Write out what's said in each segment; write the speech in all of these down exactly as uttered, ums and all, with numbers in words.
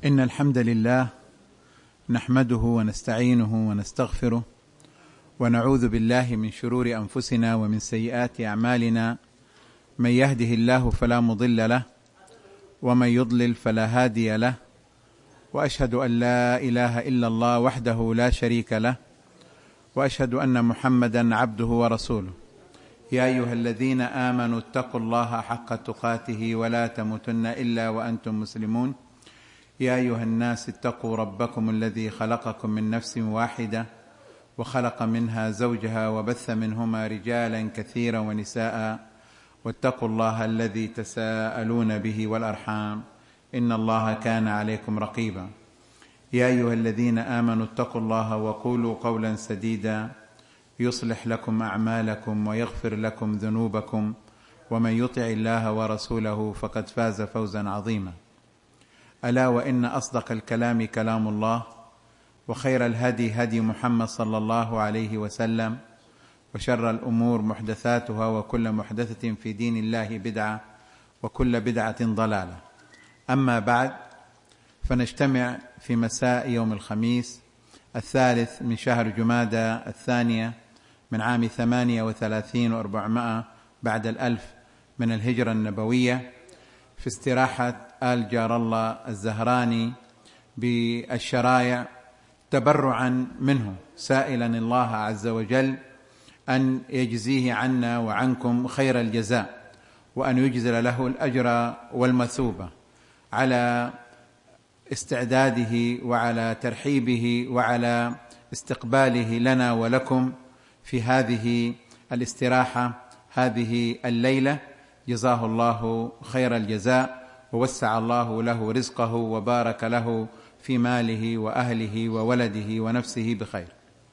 إن الحمد لله نحمده ونستعينه ونستغفره ونعوذ بالله من شرور أنفسنا ومن سيئات أعمالنا، من يهده الله فلا مضل له ومن يضلل فلا هادي له، وأشهد أن لا إله إلا الله وحده لا شريك له، وأشهد أن محمدا عبده ورسوله. يا أيها الذين آمنوا اتقوا الله حق تقاته ولا تموتن إلا وأنتم مسلمون. يا أيها الناس اتقوا ربكم الذي خلقكم من نفس واحدة وخلق منها زوجها وبث منهما رجالا كثيرا ونساء، واتقوا الله الذي تساءلون به والأرحام إن الله كان عليكم رقيبا. يا أيها الذين آمنوا اتقوا الله وقولوا قولا سديدا يصلح لكم أعمالكم ويغفر لكم ذنوبكم، ومن يطع الله ورسوله فقد فاز فوزا عظيما. ألا وإن أصدق الكلام كلام الله، وخير الهدي هدي محمد صلى الله عليه وسلم، وشر الأمور محدثاتها، وكل محدثة في دين الله بدعة، وكل بدعة ضلالة. أما بعد، فنجتمع في مساء يوم الخميس الثالث من شهر جمادى الثانية من عام ثمانية وثلاثين وأربعمائة بعد الألف من الهجرة النبوية في استراحة آل جار الله الزهراني بالشرايع، تبرعا منه، سائلا الله عز وجل أن يجزيه عنا وعنكم خير الجزاء، وأن يجزل له الأجر والمثوبة على استعداده وعلى ترحيبه وعلى استقباله لنا ولكم في هذه الاستراحة هذه الليلة. جزاه الله خير الجزاء، ووسع الله له رزقه، وبارك له في ماله وأهله وولده ونفسه بخير.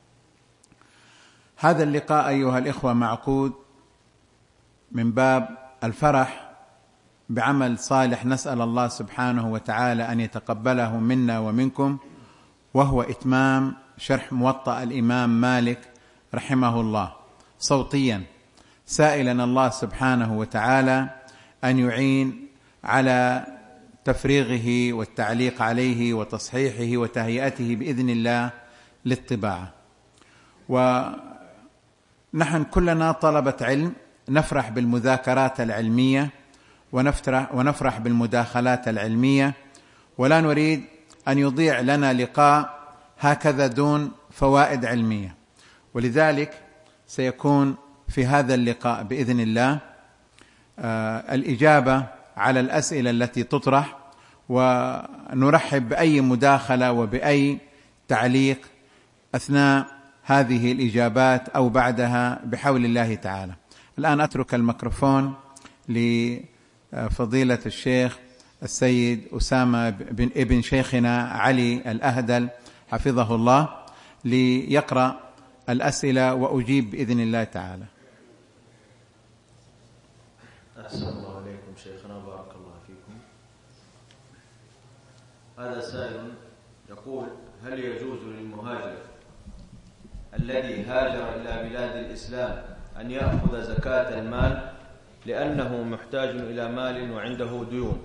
هذا اللقاء أيها الإخوة معقود من باب الفرح بعمل صالح، نسأل الله سبحانه وتعالى أن يتقبله منا ومنكم، وهو إتمام شرح موطأ الإمام مالك رحمه الله صوتيا، سائلا الله سبحانه وتعالى أن يعين على تفريغه والتعليق عليه وتصحيحه وتهيئته بإذن الله للطباعة. ونحن كلنا طلبة علم، نفرح بالمذاكرات العلمية ونفرح, ونفرح بالمداخلات العلمية، ولا نريد أن يضيع لنا لقاء هكذا دون فوائد علمية. ولذلك سيكون في هذا اللقاء بإذن الله آه الإجابة على الأسئلة التي تطرح، ونرحب بأي مداخلة وبأي تعليق أثناء هذه الإجابات أو بعدها بحول الله تعالى. الآن أترك الميكروفون لفضيلة الشيخ السيد أسامة بن ابن شيخنا علي الأهدل حفظه الله ليقرأ الأسئلة وأجيب بإذن الله تعالى. أحسن الله عليكم شيخنا، بارك الله فيكم. هذا سائل يقول: هل يجوز للمهاجر الذي هاجر إلى بلاد الإسلام أن يأخذ زكاة المال لأنه محتاج إلى مال وعنده ديون؟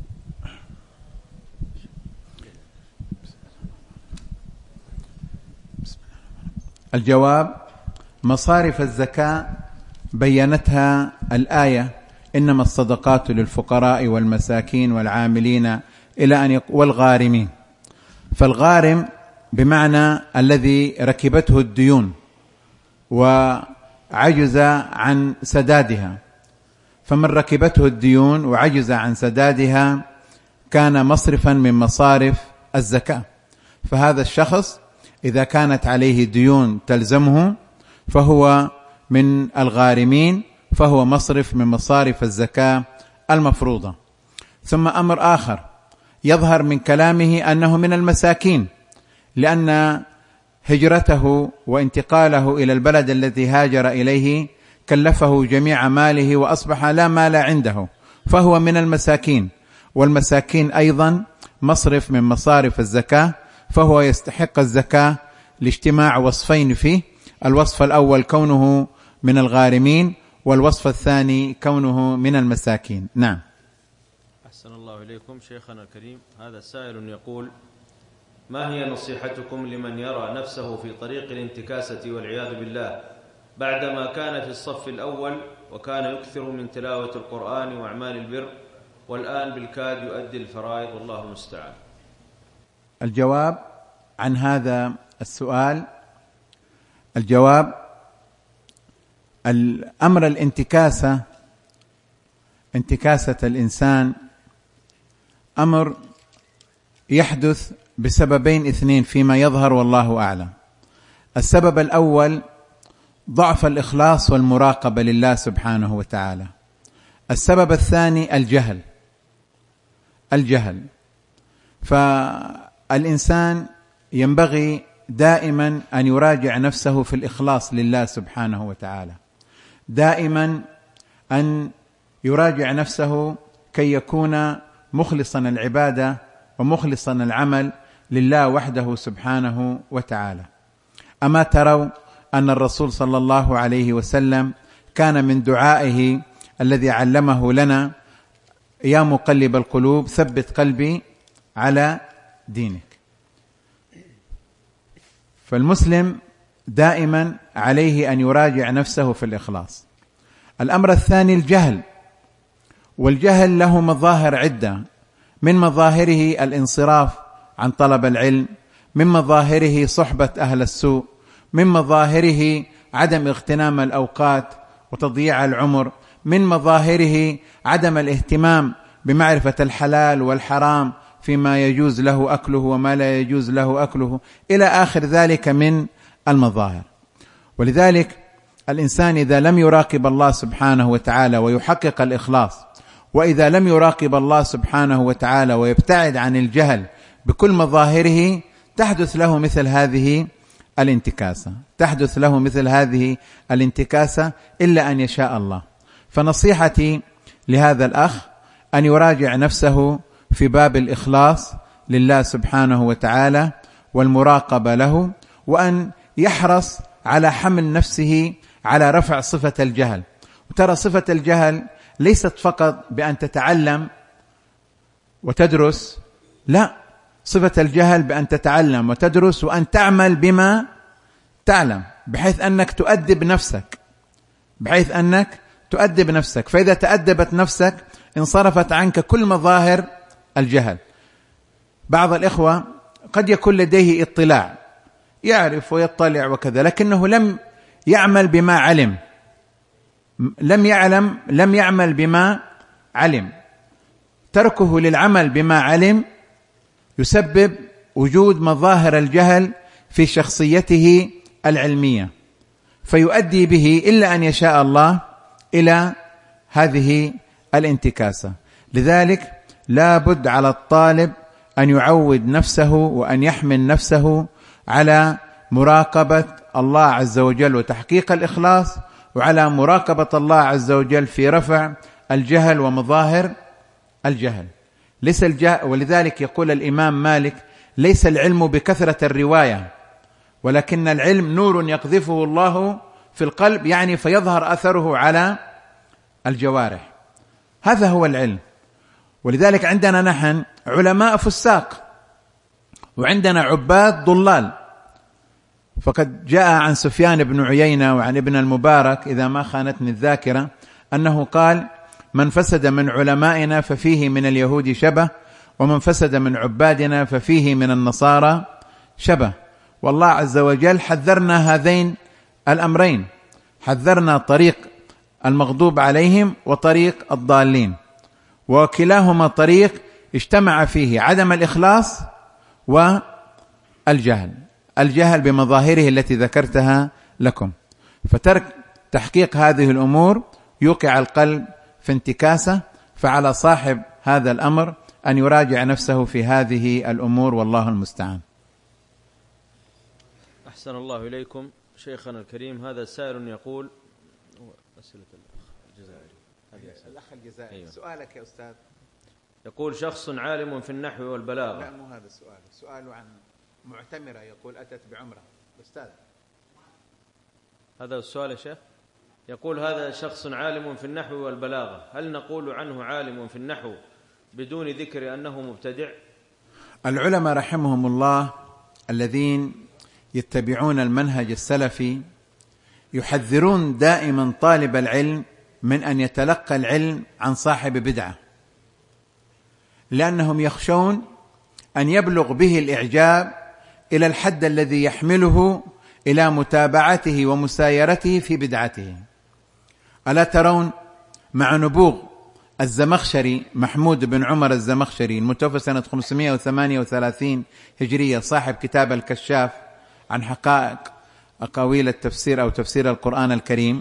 الجواب: مصارف الزكاة بينتها الآية: إنما الصدقات للفقراء والمساكين والعاملين إلى أن يق... والغارمين. فالغارم بمعنى الذي ركبته الديون وعجز عن سدادها، فمن ركبته الديون وعجز عن سدادها كان مصرفا من مصارف الزكاة. فهذا الشخص إذا كانت عليه ديون تلزمه فهو من الغارمين، فهو مصرف من مصارف الزكاة المفروضة. ثم أمر آخر يظهر من كلامه أنه من المساكين، لأن هجرته وانتقاله إلى البلد الذي هاجر إليه كلفه جميع ماله وأصبح لا مال عنده، فهو من المساكين. والمساكين أيضا مصرف من مصارف الزكاة، فهو يستحق الزكاة لاجتماع وصفين فيه: الوصف الأول كونه من الغارمين، والوصف الثاني كونه من المساكين. نعم. أحسن الله إليكم شيخنا الكريم. هذا سائل يقول: ما هي نصيحتكم لمن يرى نفسه في طريق الانتكاسة والعياذ بالله بعدما كان في الصف الأول وكان يكثر من تلاوة القرآن وأعمال البر، والآن بالكاد يؤدي الفرائض والله المستعان؟ الجواب عن هذا السؤال: الجواب: الأمر الانتكاسة، انتكاسة الإنسان أمر يحدث بسببين اثنين فيما يظهر والله أعلم. السبب الأول ضعف الإخلاص والمراقبة لله سبحانه وتعالى. السبب الثاني الجهل. الجهل فالإنسان ينبغي دائما أن يراجع نفسه في الإخلاص لله سبحانه وتعالى، دائما أن يراجع نفسه كي يكون مخلصا العبادة ومخلصا العمل لله وحده سبحانه وتعالى. أما تروا أن الرسول صلى الله عليه وسلم كان من دعائه الذي علمه لنا: يا مقلب القلوب ثبت قلبي على دينك. فالمسلم دائما عليه أن يراجع نفسه في الإخلاص. الأمر الثاني الجهل، والجهل له مظاهر عدة، من مظاهره الانصراف عن طلب العلم، من مظاهره صحبة أهل السوء، من مظاهره عدم اغتنام الأوقات وتضييع العمر، من مظاهره عدم الاهتمام بمعرفة الحلال والحرام فيما يجوز له أكله وما لا يجوز له أكله، إلى آخر ذلك من المظاهر. ولذلك الإنسان إذا لم يراقب الله سبحانه وتعالى ويحقق الإخلاص، وإذا لم يراقب الله سبحانه وتعالى ويبتعد عن الجهل بكل مظاهره، تحدث له مثل هذه الانتكاسة، تحدث له مثل هذه الانتكاسة إلا أن يشاء الله. فنصيحتي لهذا الأخ أن يراجع نفسه في باب الإخلاص لله سبحانه وتعالى والمراقبة له، وأن يحرص على حمل نفسه على رفع صفة الجهل. وترى صفة الجهل ليست فقط بأن تتعلم وتدرس، لا، صفة الجهل بأن تتعلم وتدرس وأن تعمل بما تعلم، بحيث أنك تؤدب نفسك، بحيث أنك تؤدب نفسك. فإذا تأدبت نفسك انصرفت عنك كل مظاهر الجهل. بعض الإخوة قد يكون لديه اطلاع، يعرف ويطلع وكذا، لكنه لم يعمل بما علم، لم يعلم لم يعمل بما علم. تركه للعمل بما علم يسبب وجود مظاهر الجهل في شخصيته العلمية، فيؤدي به إلا أن يشاء الله إلى هذه الانتكاسة. لذلك لا بد على الطالب أن يعود نفسه وأن يحمل نفسه على مراقبة الله عز وجل وتحقيق الإخلاص، وعلى مراقبة الله عز وجل في رفع الجهل ومظاهر الجهل. ليس الجهل، ولذلك يقول الإمام مالك: ليس العلم بكثرة الرواية، ولكن العلم نور يقذفه الله في القلب، يعني فيظهر أثره على الجوارح. هذا هو العلم. ولذلك عندنا نحن علماء فساق، وعندنا عباد ضلال. فقد جاء عن سفيان بن عيينة وعن ابن المبارك إذا ما خانتني الذاكرة أنه قال: من فسد من علمائنا ففيه من اليهود شبه، ومن فسد من عبادنا ففيه من النصارى شبه. والله عز وجل حذرنا هذين الأمرين، حذرنا طريق المغضوب عليهم وطريق الضالين، وكلاهما طريق اجتمع فيه عدم الإخلاص والجهل، الجهل بمظاهره التي ذكرتها لكم. فترك تحقيق هذه الأمور يوقع القلب في انتكاسة، فعلى صاحب هذا الأمر أن يراجع نفسه في هذه الأمور، والله المستعان. أحسن الله إليكم شيخنا الكريم. هذا سائل يقول: أسئلة الأخ الجزائري. الأخ الجزائري، أيوة. سؤالك يا أستاذ. يقول: شخص عالم في النحو والبلاغة. لا، مو هذا السؤال، سؤال عن معتمرة يقول أتت بعمرة. أستاذ، هذا السؤال يا شيخ. يقول: هذا شخص عالم في النحو والبلاغة، هل نقول عنه عالم في النحو بدون ذكر أنه مبتدع؟ العلماء رحمهم الله الذين يتبعون المنهج السلفي يحذرون دائما طالب العلم من أن يتلقى العلم عن صاحب بدعة، لأنهم يخشون أن يبلغ به الإعجاب إلى الحد الذي يحمله إلى متابعته ومسايرته في بدعته. ألا ترون مع نبوغ الزمخشري محمود بن عمر الزمخشري المتوفى سنة خمسمائة وثمانية وثلاثين هجرية، صاحب كتاب الكشاف عن حقائق أقاويل التفسير أو تفسير القرآن الكريم،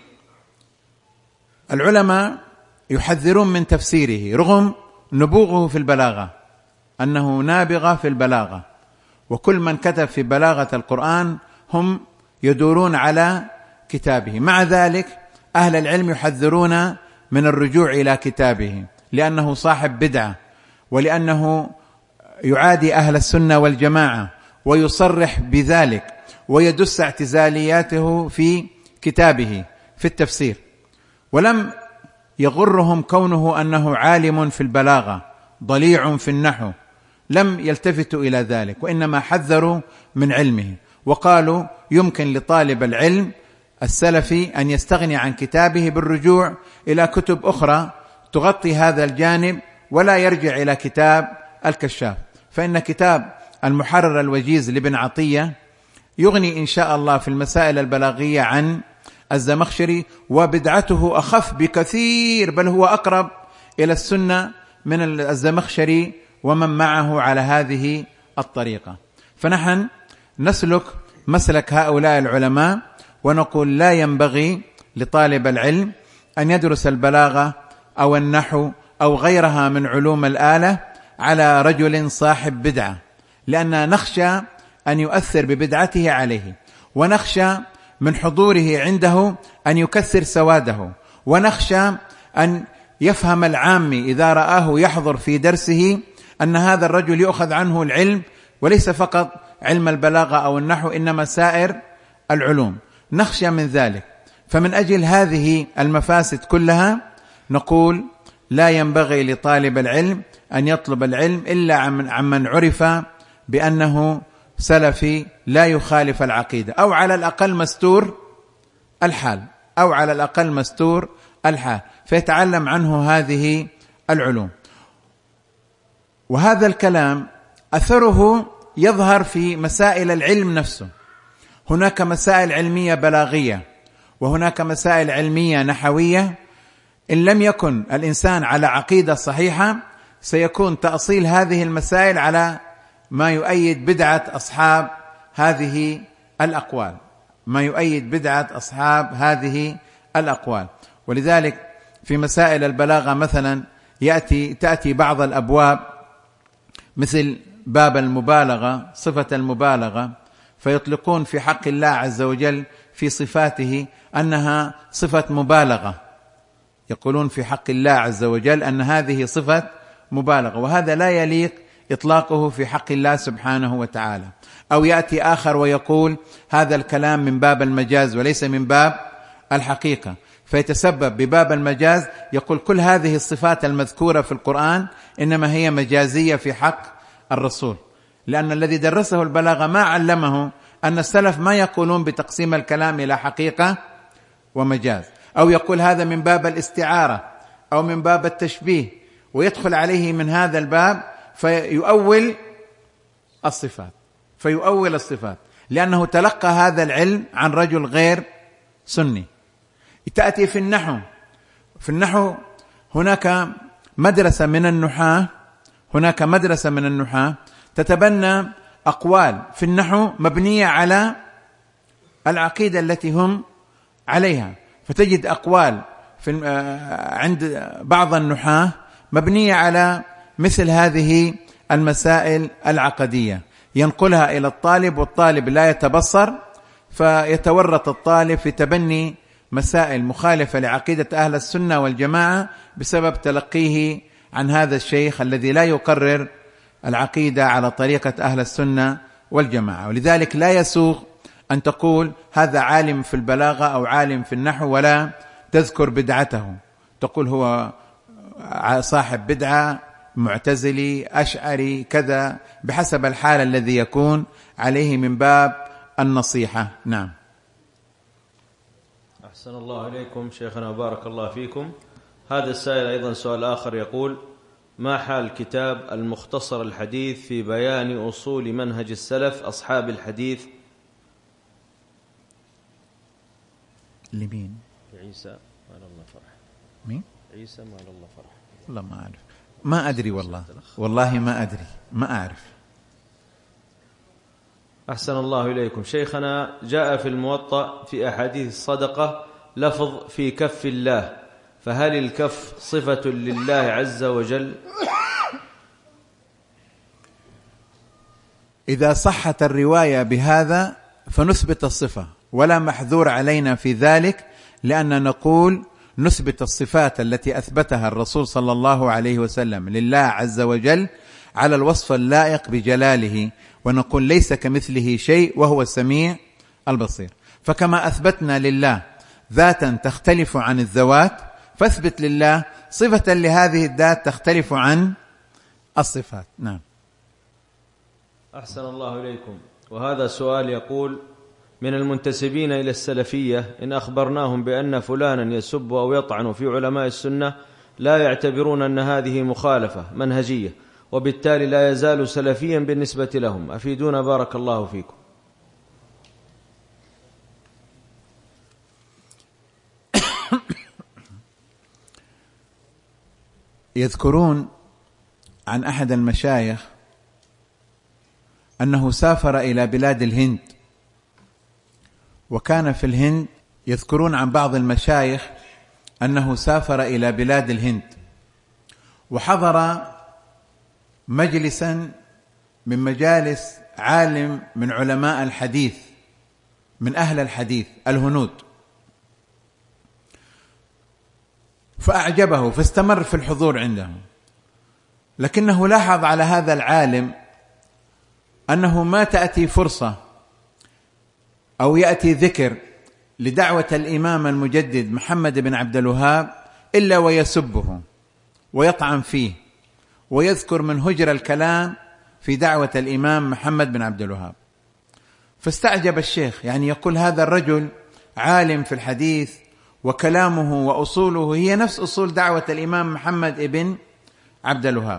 العلماء يحذرون من تفسيره رغم نبوغه في البلاغة، أنه نابغة في البلاغة، وكل من كتب في بلاغة القرآن هم يدورون على كتابه. مع ذلك أهل العلم يحذرون من الرجوع إلى كتابه، لأنه صاحب بدعة، ولأنه يعادي أهل السنة والجماعة، ويصرح بذلك ويدس اعتزالياته في كتابه في التفسير. ولم يغرهم كونه أنه عالم في البلاغة ضليع في النحو، لم يلتفتوا إلى ذلك، وإنما حذروا من علمه وقالوا يمكن لطالب العلم السلفي أن يستغني عن كتابه بالرجوع إلى كتب أخرى تغطي هذا الجانب، ولا يرجع إلى كتاب الكشاف، فإن كتاب المحرر الوجيز لابن عطية يغني إن شاء الله في المسائل البلاغية عن الزمخشري، وبدعته أخف بكثير، بل هو أقرب إلى السنة من الزمخشري ومن معه على هذه الطريقة. فنحن نسلك مسلك هؤلاء العلماء ونقول لا ينبغي لطالب العلم أن يدرس البلاغة أو النحو أو غيرها من علوم الآلة على رجل صاحب بدعة، لأننا نخشى أن يؤثر ببدعته عليه، ونخشى من حضوره عنده أن يكثر سواده، ونخشى أن يفهم العامي إذا رآه يحضر في درسه أن هذا الرجل يؤخذ عنه العلم، وليس فقط علم البلاغة أو النحو، إنما سائر العلوم. نخشى من ذلك. فمن أجل هذه المفاسد كلها نقول لا ينبغي لطالب العلم أن يطلب العلم إلا عمن عرف بأنه سلفي لا يخالف العقيدة، أو على الأقل مستور الحال، أو على الأقل مستور الحال، فيتعلم عنه هذه العلوم. وهذا الكلام أثره يظهر في مسائل العلم نفسه. هناك مسائل علمية بلاغية، وهناك مسائل علمية نحوية، إن لم يكن الإنسان على عقيدة صحيحة سيكون تأصيل هذه المسائل على ما يؤيد بدعة أصحاب هذه الأقوال، ما يؤيد بدعة أصحاب هذه الأقوال. ولذلك في مسائل البلاغة مثلا يأتي تأتي بعض الأبواب مثل باب المبالغة، صفة المبالغة، فيطلقون في حق الله عز وجل في صفاته أنها صفة مبالغة، يقولون في حق الله عز وجل أن هذه صفة مبالغة، وهذا لا يليق إطلاقه في حق الله سبحانه وتعالى. أو يأتي آخر ويقول هذا الكلام من باب المجاز وليس من باب الحقيقة، فيتسبب بباب المجاز، يقول كل هذه الصفات المذكورة في القرآن إنما هي مجازية في حق الرسول، لأن الذي درسه البلاغة ما علمه أن السلف ما يقولون بتقسيم الكلام إلى حقيقة ومجاز. أو يقول هذا من باب الاستعارة أو من باب التشبيه، ويدخل عليه من هذا الباب فيؤول الصفات فيؤول الصفات لأنه تلقى هذا العلم عن رجل غير سني. تأتي في النحو في النحو هناك مدرسة من النحاة هناك مدرسة من النحاة تتبنى أقوال في النحو مبنية على العقيدة التي هم عليها، فتجد أقوال في عند بعض النحاة مبنية على مثل هذه المسائل العقدية، ينقلها إلى الطالب والطالب لا يتبصر، فيتورط الطالب في تبني مسائل مخالفة لعقيدة أهل السنة والجماعة بسبب تلقيه عن هذا الشيخ الذي لا يقرر العقيدة على طريقة أهل السنة والجماعة. ولذلك لا يسوغ أن تقول هذا عالم في البلاغة أو عالم في النحو ولا تذكر بدعته، تقول هو صاحب بدعة معتزلي، أشعري، كذا، بحسب الحال الذي يكون عليه من باب النصيحة. نعم. أحسن الله إليكم شيخنا وبارك الله فيكم. هذا السائل أيضا سؤال آخر يقول: ما حال كتاب المختصر الحديث في بيان أصول منهج السلف أصحاب الحديث؟ لمين؟ عيسى مال الله فرح. مين؟ عيسى مال الله فرح. والله ما أعرف، ما أدري، والله والله ما أدري، ما أعرف. أحسن الله إليكم شيخنا. جاء في الموطأ في أحاديث الصدقة لفظ في كف الله، فهل الكف صفة لله عز وجل؟ إذا صحت الرواية بهذا فنثبت الصفة، ولا محذور علينا في ذلك، لأن نقول نثبت الصفات التي أثبتها الرسول صلى الله عليه وسلم لله عز وجل على الوصف اللائق بجلاله، ونقول ليس كمثله شيء وهو السميع البصير. فكما أثبتنا لله ذاتا تختلف عن الذوات، فاثبت لله صفة لهذه الذات تختلف عن الصفات. نعم. أحسن الله إليكم. وهذا سؤال يقول: من المنتسبين إلى السلفية إن أخبرناهم بأن فلانا يسب أو يطعن في علماء السنة لا يعتبرون أن هذه مخالفة منهجية، وبالتالي لا يزال سلفيا بالنسبة لهم، أفيدونا بارك الله فيكم. يذكرون عن أحد المشايخ أنه سافر إلى بلاد الهند، وكان في الهند. يذكرون عن بعض المشايخ أنه سافر إلى بلاد الهند وحضر مجلسا من مجالس عالم من علماء الحديث، من أهل الحديث الهنود، فأعجبه فاستمر في الحضور عندهم. لكنه لاحظ على هذا العالم أنه ما تأتي فرصة أو يأتي ذكر لدعوة الإمام المجدد محمد بن عبد الوهاب إلا ويسبه ويطعن فيه ويذكر من هجر الكلام في دعوة الإمام محمد بن عبد الوهاب. فاستعجب الشيخ، يعني يقول هذا الرجل عالم في الحديث وكلامه وأصوله هي نفس أصول دعوة الإمام محمد بن عبد الوهاب،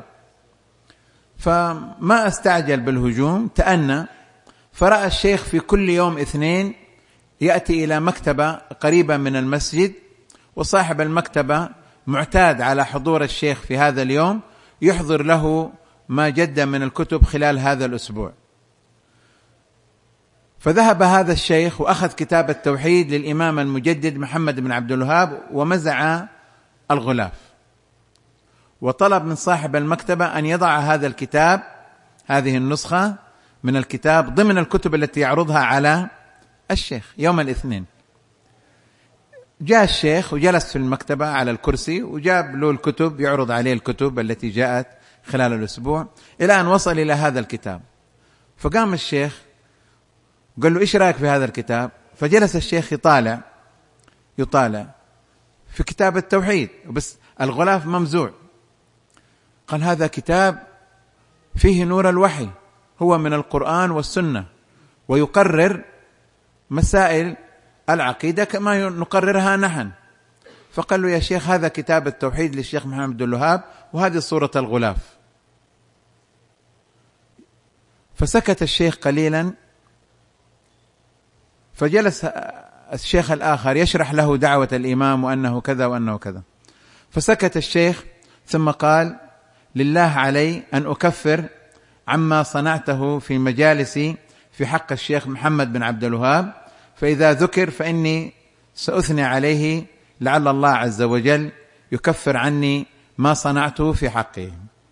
فما استعجل بالهجوم، تأنى. فرأى الشيخ في كل يوم اثنين يأتي إلى مكتبة قريبة من المسجد، وصاحب المكتبة معتاد على حضور الشيخ في هذا اليوم، يحضر له ما جد من الكتب خلال هذا الأسبوع. فذهب هذا الشيخ وأخذ كتاب التوحيد للإمام المجدد محمد بن عبد الوهاب ومزع الغلاف، وطلب من صاحب المكتبة أن يضع هذا الكتاب، هذه النسخة من الكتاب، ضمن الكتب التي يعرضها على الشيخ يوم الاثنين. جاء الشيخ وجلس في المكتبة على الكرسي، وجاب له الكتب يعرض عليه الكتب التي جاءت خلال الأسبوع، إلى أن وصل إلى هذا الكتاب. فقام الشيخ قال له: إيش رأيك في هذا الكتاب؟ فجلس الشيخ يطالع يطالع في كتاب التوحيد، بس الغلاف ممزوع. قال: هذا كتاب فيه نور الوحي، هو من القرآن والسنة، ويقرر مسائل العقيدة كما نقررها نحن. فقال له: يا شيخ هذا كتاب التوحيد للشيخ محمد بن الوهاب، وهذه صورة الغلاف. فسكت الشيخ قليلا، فجلس الشيخ الآخر يشرح له دعوة الإمام وأنه كذا وأنه كذا. فسكت الشيخ ثم قال: لله علي أن أكفر عما صنعته في مجالسي في حق الشيخ محمد بن عبد الوهاب، فإذا ذكر فإني سأثني عليه، لعل الله عز وجل يكفر عني ما صنعته في حقه.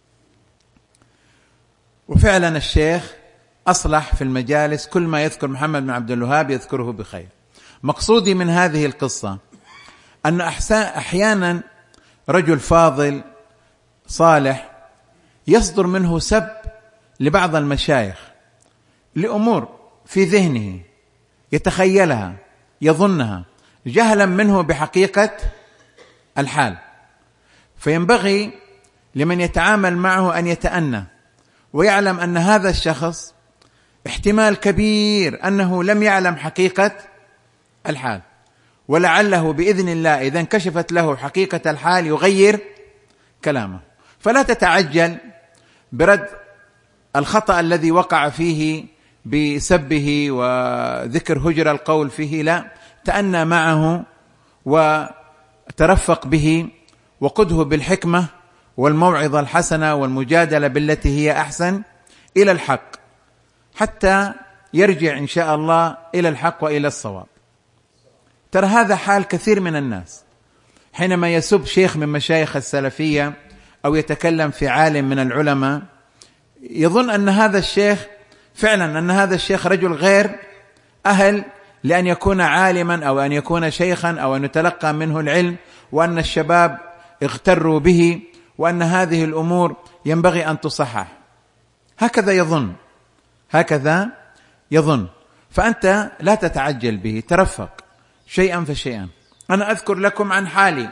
وفعلا الشيخ أصلح في المجالس، كل ما يذكر محمد بن عبد الوهاب يذكره بخير. مقصودي من هذه القصة أن أحيانا رجل فاضل صالح يصدر منه سب لبعض المشايخ لأمور في ذهنه يتخيلها يظنها جهلا منه بحقيقة الحال، فينبغي لمن يتعامل معه أن يتأنى ويعلم أن هذا الشخص احتمال كبير أنه لم يعلم حقيقة الحال، ولعله بإذن الله إذا انكشفت له حقيقة الحال يغير كلامه. فلا تتعجل برد الخطأ الذي وقع فيه بسبه وذكر هجر القول فيه، لا، تأنى معه وترفق به وقده بالحكمة والموعظة الحسنة والمجادلة بالتي هي أحسن إلى الحق، حتى يرجع إن شاء الله إلى الحق وإلى الصواب. ترى هذا حال كثير من الناس حينما يسب شيخ من مشايخ السلفية أو يتكلم في عالم من العلماء، يظن أن هذا الشيخ فعلا أن هذا الشيخ رجل غير أهل لأن يكون عالما أو أن يكون شيخا أو أن يتلقى منه العلم، وأن الشباب اغتروا به، وأن هذه الأمور ينبغي أن تصحح. هكذا يظن هكذا يظن فأنت لا تتعجل به، ترفق شيئا فشيئا. أنا أذكر لكم عن حالي،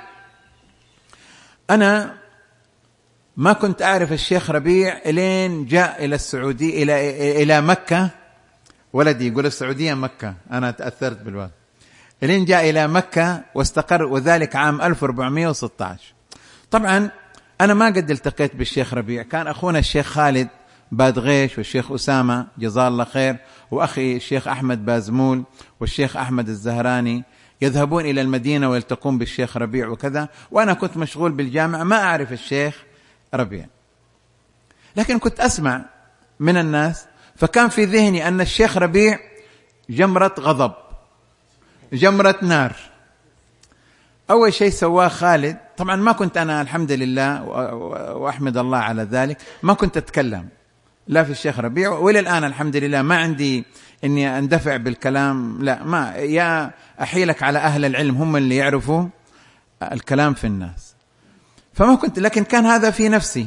أنا ما كنت أعرف الشيخ ربيع إلين جاء إلى السعودية إلى إلى مكة. ولدي يقول السعودية مكة، أنا تأثرت بالوالد. إلين جاء إلى مكة واستقر، وذلك عام ألف وأربعمائة وستة عشر. طبعا أنا ما قد التقيت بالشيخ ربيع، كان أخونا الشيخ خالد بادغيش والشيخ أسامة جزاه الله خير وأخي الشيخ أحمد بازمول والشيخ أحمد الزهراني يذهبون إلى المدينة ويلتقون بالشيخ ربيع وكذا، وأنا كنت مشغول بالجامعة ما أعرف الشيخ ربيع، لكن كنت أسمع من الناس، فكان في ذهني أن الشيخ ربيع جمرة غضب، جمرة نار. أول شيء سواه خالد، طبعا ما كنت أنا الحمد لله وأحمد الله على ذلك ما كنت أتكلم لا في الشيخ ربيع، وإلى الآن الحمد لله ما عندي إني أندفع بالكلام، لا، ما يا أحيلك على أهل العلم هم اللي يعرفوا الكلام في الناس، فما كنت، لكن كان هذا في نفسي.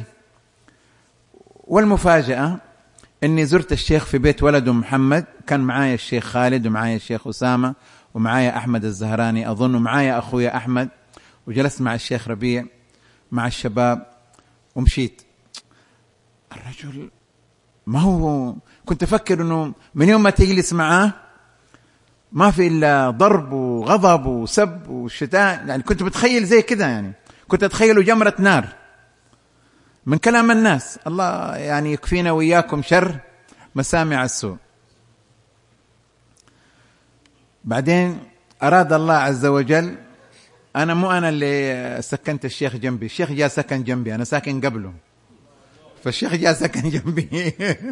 والمفاجأة أني زرت الشيخ في بيت ولده محمد، كان معايا الشيخ خالد ومعايا الشيخ أسامة ومعايا أحمد الزهراني أظن ومعايا أخويا أحمد، وجلست مع الشيخ ربيع مع الشباب ومشيت. الرجل ما هو، كنت أفكر أنه من يوم ما تجلس معاه ما في إلا ضرب وغضب وسب وشتاء، يعني كنت بتخيل زي كده، يعني كنت أتخيله جمرة نار من كلام الناس. الله يعني يكفينا وإياكم شر مسامع السوء. بعدين أراد الله عز وجل، أنا مو أنا اللي سكنت الشيخ جنبي، الشيخ جاء سكن جنبي، أنا ساكن قبله، فالشيخ جاء سكن جنبي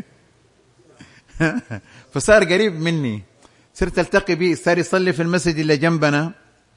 فصار قريب مني، صرت التقي به، صار يصلي في المسجد اللي جنبنا،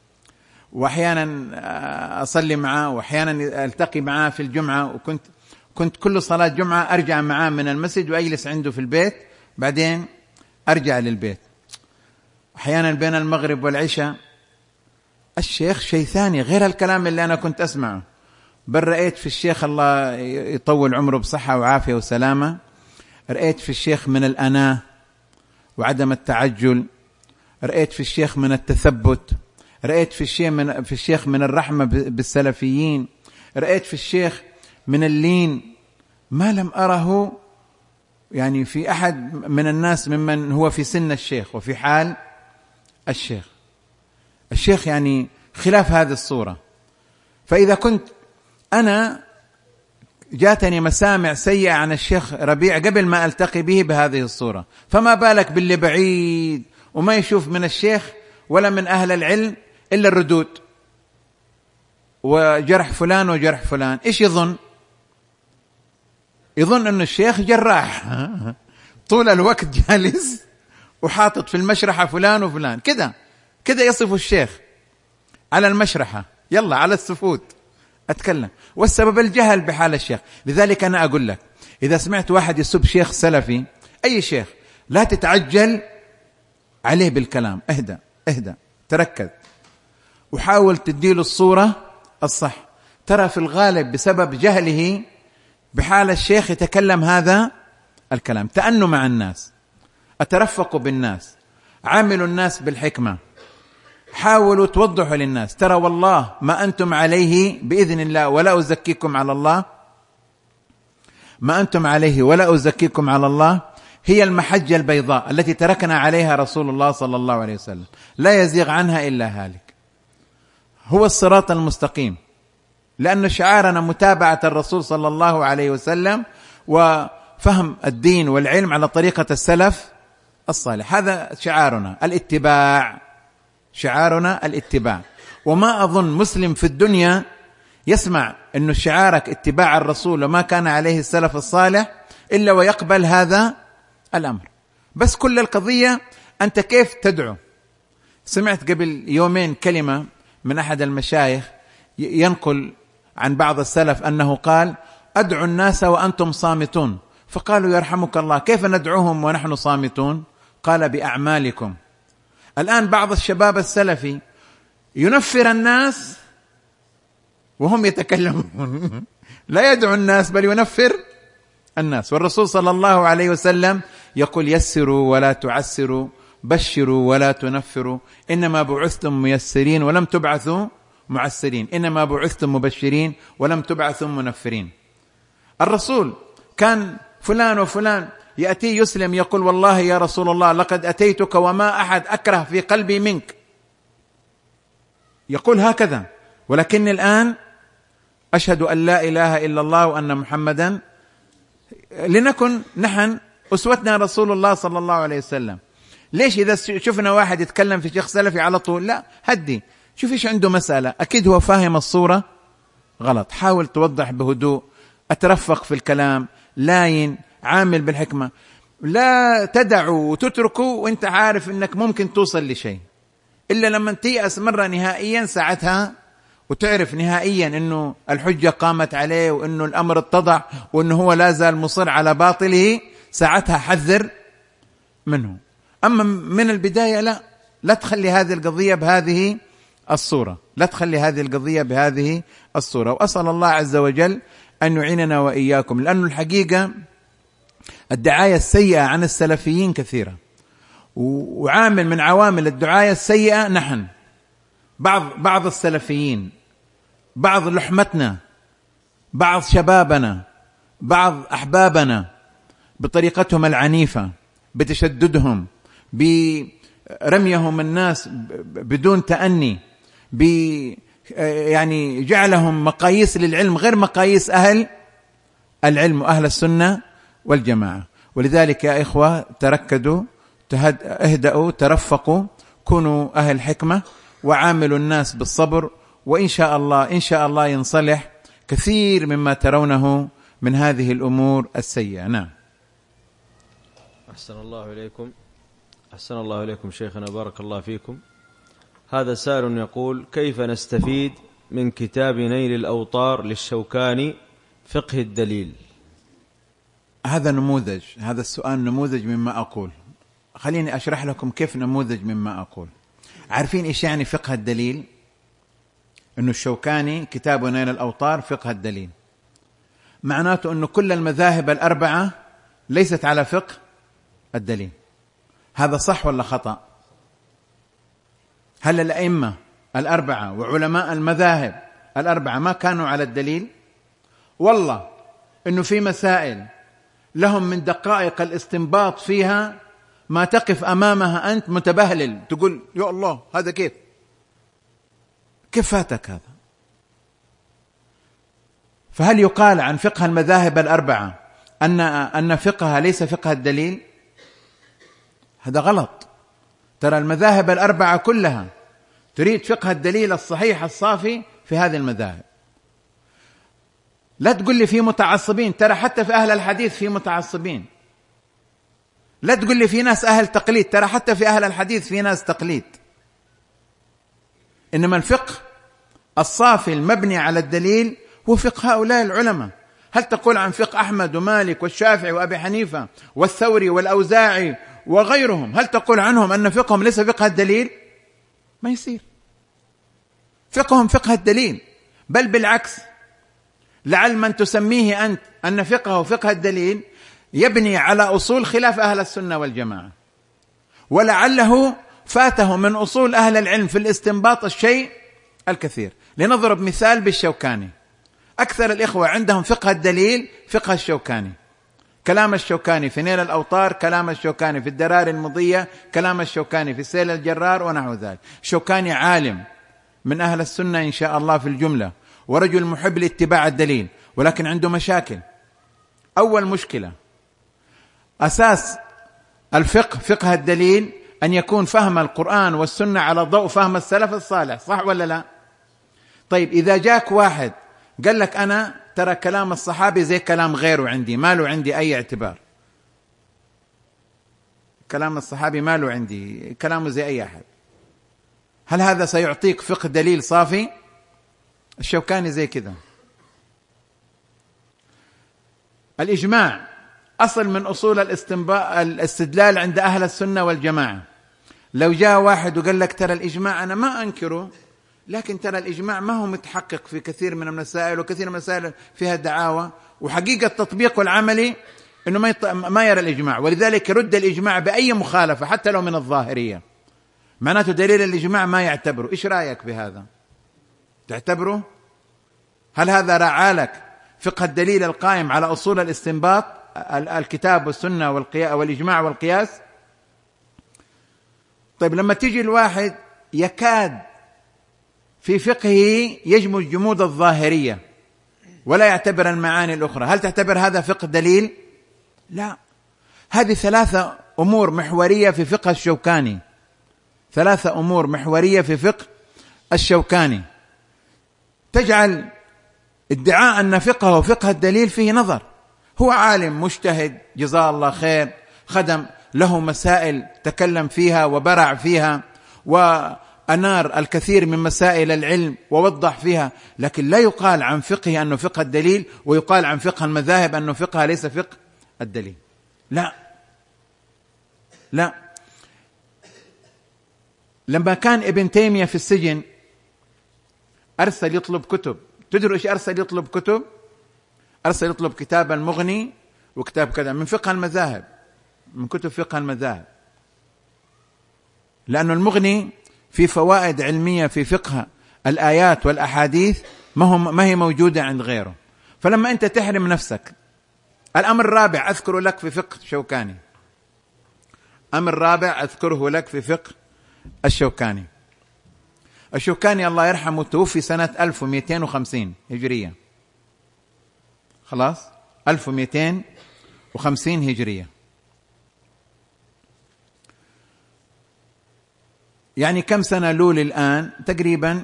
وأحيانا أصلي معه وأحيانا ألتقي معه في الجمعة، وكنت كنت كل صلاة جمعة أرجع معه من المسجد وأجلس عنده في البيت، بعدين أرجع للبيت. أحيانا بين المغرب والعشاء الشيخ شيء ثاني غير الكلام اللي أنا كنت أسمعه، بل رأيت في الشيخ الله يطول عمره بصحة وعافية وسلامة، رأيت في الشيخ من الأناة وعدم التعجل، رأيت في الشيخ من التثبت، رأيت في الشيخ من في الشيخ من الرحمة بالسلفيين، رأيت في الشيخ من اللين ما لم أره يعني في أحد من الناس ممن هو في سن الشيخ وفي حال الشيخ. الشيخ يعني خلاف هذه الصورة. فإذا كنت أنا جاتني مسامع سيئة عن الشيخ ربيع قبل ما ألتقي به بهذه الصورة، فما بالك باللي بعيد وما يشوف من الشيخ ولا من أهل العلم إلا الردود وجرح فلان وجرح فلان. إيش يظن؟ يظن أن الشيخ جراح طول الوقت جالس وحاطط في المشرحة فلان وفلان، كده كده يصف الشيخ على المشرحة، يلا على السفود أتكلم، والسبب الجهل بحال الشيخ. لذلك أنا أقول لك إذا سمعت واحد يسب شيخ سلفي أي شيخ لا تتعجل عليه بالكلام، اهدأ اهدأ تركز وحاول تديله الصورة الصح. ترى في الغالب بسبب جهله بحال الشيخ يتكلم هذا الكلام. تأنوا مع الناس، أترفقوا بالناس، عاملوا الناس بالحكمة، حاولوا توضحوا للناس. ترى والله ما أنتم عليه بإذن الله ولا أزكيكم على الله ما أنتم عليه ولا أزكيكم على الله هي المحجة البيضاء التي تركنا عليها رسول الله صلى الله عليه وسلم، لا يزيغ عنها إلا هالك. هو الصراط المستقيم، لأن شعارنا متابعة الرسول صلى الله عليه وسلم وفهم الدين والعلم على طريقة السلف الصالح. هذا شعارنا الاتباع، شعارنا الاتباع. وما أظن مسلم في الدنيا يسمع أنه شعارك اتباع الرسول وما كان عليه السلف الصالح إلا ويقبل هذا الأمر. بس كل القضية أنت كيف تدعو. سمعت قبل يومين كلمة من أحد المشايخ ينقل عن بعض السلف أنه قال: أدعو الناس وأنتم صامتون. فقالوا: يرحمك الله، كيف ندعوهم ونحن صامتون؟ قال: بأعمالكم. الآن بعض الشباب السلفي ينفر الناس وهم يتكلمون لا يدعو الناس بل ينفر الناس. والرسول صلى الله عليه وسلم يقول: يسروا ولا تعسروا، بشروا ولا تنفروا، إنما بعثتم ميسرين ولم تبعثوا معسرين، إنما بعثتم مبشرين ولم تبعثوا منفرين. الرسول كان فلان وفلان يأتي يسلم يقول: والله يا رسول الله لقد أتيتك وما أحد أكره في قلبي منك، يقول هكذا. ولكن الآن أشهد أن لا إله إلا الله وأن محمدا، لنكن نحن أسوتنا رسول الله صلى الله عليه وسلم. ليش إذا شفنا واحد يتكلم في شيخ سلفي على طول لا هدي، شوف إيش عنده مسألة، أكيد هو فاهم الصورة غلط، حاول توضح بهدوء، أترفق في الكلام، لاين، عامل بالحكمة. لا تدعوا وتتركوا وانت عارف انك ممكن توصل لشيء، إلا لما تيأس مرة نهائيا ساعتها وتعرف نهائيا انه الحجة قامت عليه وانه الأمر اتضح وانه هو لا زال مصر على باطله، ساعتها حذر منه. أما من البداية لا لا تخلي هذه القضية بهذه الصورة، لا تخلي هذه القضية بهذه الصورة. وأسأل الله عز وجل أن يعيننا وإياكم، لأن الحقيقة الدعاية السيئة عن السلفيين كثيرة، وعامل من عوامل الدعاية السيئة نحن بعض بعض السلفيين، بعض لحمتنا، بعض شبابنا، بعض أحبابنا بطريقتهم العنيفة، بتشددهم، برميهم الناس بدون تأني، ب يعني جعلهم مقاييس للعلم غير مقاييس أهل العلم وأهل السنة والجماعة. ولذلك يا إخوة تركدوا، اهدأوا، ترفقوا، كونوا أهل حكمة، وعاملوا الناس بالصبر، وإن شاء الله إن شاء الله ينصلح كثير مما ترونه من هذه الأمور السيئة. نعم. أحسن الله إليكم، أحسن الله إليكم شيخنا، بارك الله فيكم. هذا سائل يقول: كيف نستفيد من كتاب نيل الأوطار للشوكاني فقه الدليل؟ هذا نموذج، هذا السؤال نموذج مما أقول. خليني أشرح لكم كيف نموذج مما أقول. عارفين إيش يعني فقه الدليل؟ إنه الشوكاني كتاب نيل الأوطار فقه الدليل، معناته إنه كل المذاهب الأربعة ليست على فقه الدليل. هذا صح ولا خطأ؟ هل الأئمة الأربعة وعلماء المذاهب الأربعة ما كانوا على الدليل؟ والله إنه في مسائل لهم من دقائق الاستنباط فيها ما تقف أمامها أنت متبهلل، تقول يا الله هذا كيف كيف فاتك هذا؟ فهل يقال عن فقه المذاهب الأربعة أن أن فقهها ليس فقه الدليل؟ هذا غلط. ترى المذاهب الأربعة كلها تريد فقه الدليل الصحيح الصافي في هذه المذاهب. لا تقول لي في متعصبين، ترى حتى في أهل الحديث في متعصبين. لا تقول لي في ناس أهل تقليد، ترى حتى في أهل الحديث في ناس تقليد. إنما الفقه الصافي المبني على الدليل هو فقه هؤلاء العلماء. هل تقول عن فقه أحمد ومالك والشافعي وأبي حنيفة والثوري والأوزاعي وغيرهم، هل تقول عنهم أن فقههم ليس فقه الدليل؟ ما يصير. فقههم فقه الدليل، بل بالعكس، لعل من تسميه أنت أن فقهه فقه الدليل يبني على أصول خلاف أهل السنة والجماعة، ولعله فاته من أصول أهل العلم في الاستنباط الشيء الكثير. لنضرب مثال بالشوكاني. أكثر الإخوة عندهم فقه الدليل فقه الشوكاني، كلام الشوكاني في نيل الأوطار، كلام الشوكاني في الدرار المضية، كلام الشوكاني في سيل الجرار ونحو ذلك. شوكاني عالم من أهل السنة إن شاء الله في الجملة، ورجل محب لاتباع الدليل، ولكن عنده مشاكل. أول مشكلة، أساس الفقه فقه الدليل أن يكون فهم القرآن والسنة على ضوء فهم السلف الصالح، صح ولا لا؟ طيب إذا جاك واحد قال لك أنا ترى كلام الصحابي زي كلام غيره عندي، ما له عندي أي اعتبار، كلام الصحابي ما له عندي، كلامه زي أي أحد، هل هذا سيعطيك فقه دليل صافي؟ الشوكاني زي كذا. الإجماع أصل من أصول الاستدلال عند أهل السنة والجماعة. لو جاء واحد وقال لك ترى الإجماع أنا ما أنكره، لكن ترى الإجماع ما هو متحقق في كثير من المسائل، وكثير من المسائل فيها دعاوى، وحقيقة التطبيق والعملي أنه ما, يط... ما يرى الإجماع، ولذلك يرد الإجماع بأي مخالفة حتى لو من الظاهرية، معناته دليل الإجماع ما يعتبره. إيش رأيك بهذا؟ تعتبره؟ هل هذا رعى لك فقه الدليل القائم على أصول الاستنباط الكتاب والسنة والقياس والإجماع والقياس؟ طيب لما تيجي الواحد يكاد في فقهه يجمد جمود الظاهرية ولا يعتبر المعاني الأخرى، هل تعتبر هذا فقه دليل؟ لا. هذه ثلاثة أمور محورية في فقه الشوكاني، ثلاثة أمور محورية في فقه الشوكاني تجعل ادعاء أن فقهه فقه الدليل فيه نظر. هو عالم مجتهد جزاه الله خير، خدم له مسائل تكلم فيها وبرع فيها وأنار الكثير من مسائل العلم ووضح فيها، لكن لا يقال عن فقهه أنه فقه الدليل، ويقال عن فقه المذاهب أنه فقه ليس فقه الدليل. لا لا. لما كان ابن تيمية في السجن أرسل يطلب كتب، تدروا إيش أرسل يطلب كتب؟ أرسل يطلب كتاب المغني وكتاب كذا من فقه المذاهب، من كتب فقه المذاهب، لأن المغني في فوائد علمية في فقه الآيات والأحاديث ما هم ما هي موجودة عند غيره. فلما أنت تحرم نفسك، الأمر الرابع أذكر لك في فقه الشوكاني، أمر رابع أذكره لك في فقه الشوكاني. الشوكاني الله يرحمه توفي سنة ألف ومئتين وخمسين هجرية، خلاص ألف ومئتين وخمسين هجرية، يعني كم سنة لول الآن؟ تقريبا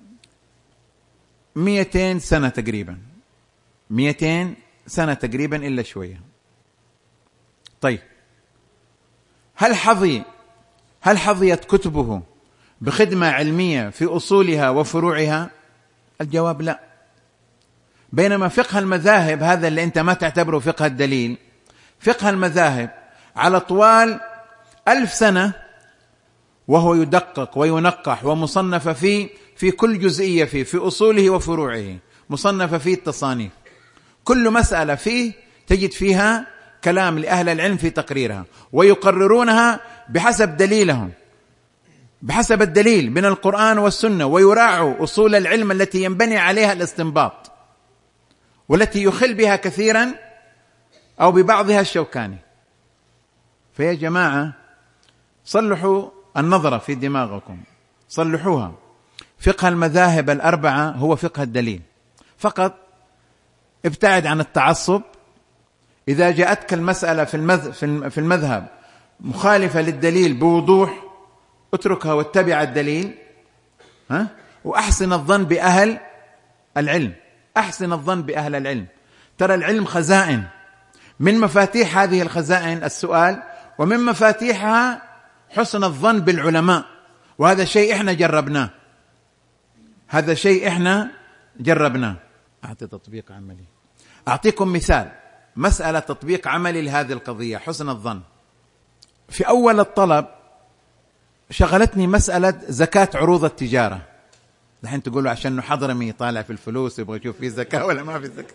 مئتين سنة، تقريبا مئتين سنة تقريبا إلا شوية. طيب هل حظي هل حظيت كتبه بخدمة علمية في أصولها وفروعها؟ الجواب لا. بينما فقه المذاهب هذا اللي أنت ما تعتبره فقه الدليل، فقه المذاهب على طوال ألف سنة وهو يدقق وينقح ومصنف فيه في كل جزئية فيه في أصوله وفروعه، مصنف فيه التصانيف، كل مسألة فيه تجد فيها كلام لأهل العلم في تقريرها، ويقررونها بحسب دليلهم، بحسب الدليل من القرآن والسنة، ويراعوا أصول العلم التي ينبني عليها الاستنباط والتي يخل بها كثيرا أو ببعضها الشوكاني. فيا جماعة صلحوا النظرة في دماغكم، صلحوها. فقه المذاهب الأربعة هو فقه الدليل فقط. ابتعد عن التعصب. إذا جاءتك المسألة في المذهب مخالفة للدليل بوضوح اتركها واتبع الدليل، ها؟ وأحسن الظن بأهل العلم، أحسن الظن بأهل العلم. ترى العلم خزائن، من مفاتيح هذه الخزائن السؤال، ومن مفاتيحها حسن الظن بالعلماء، وهذا شيء إحنا جربناه، هذا شيء إحنا جربناه. أعطي تطبيق عملي. أعطيكم مثال، مسألة تطبيق عملي لهذه القضية، حسن الظن. في أول الطلب شغلتني مسألة زكاة عروض التجارة. الحين تقولوا عشان حضرمي طالع في الفلوس يبغى يشوف في زكاة ولا ما في زكاة.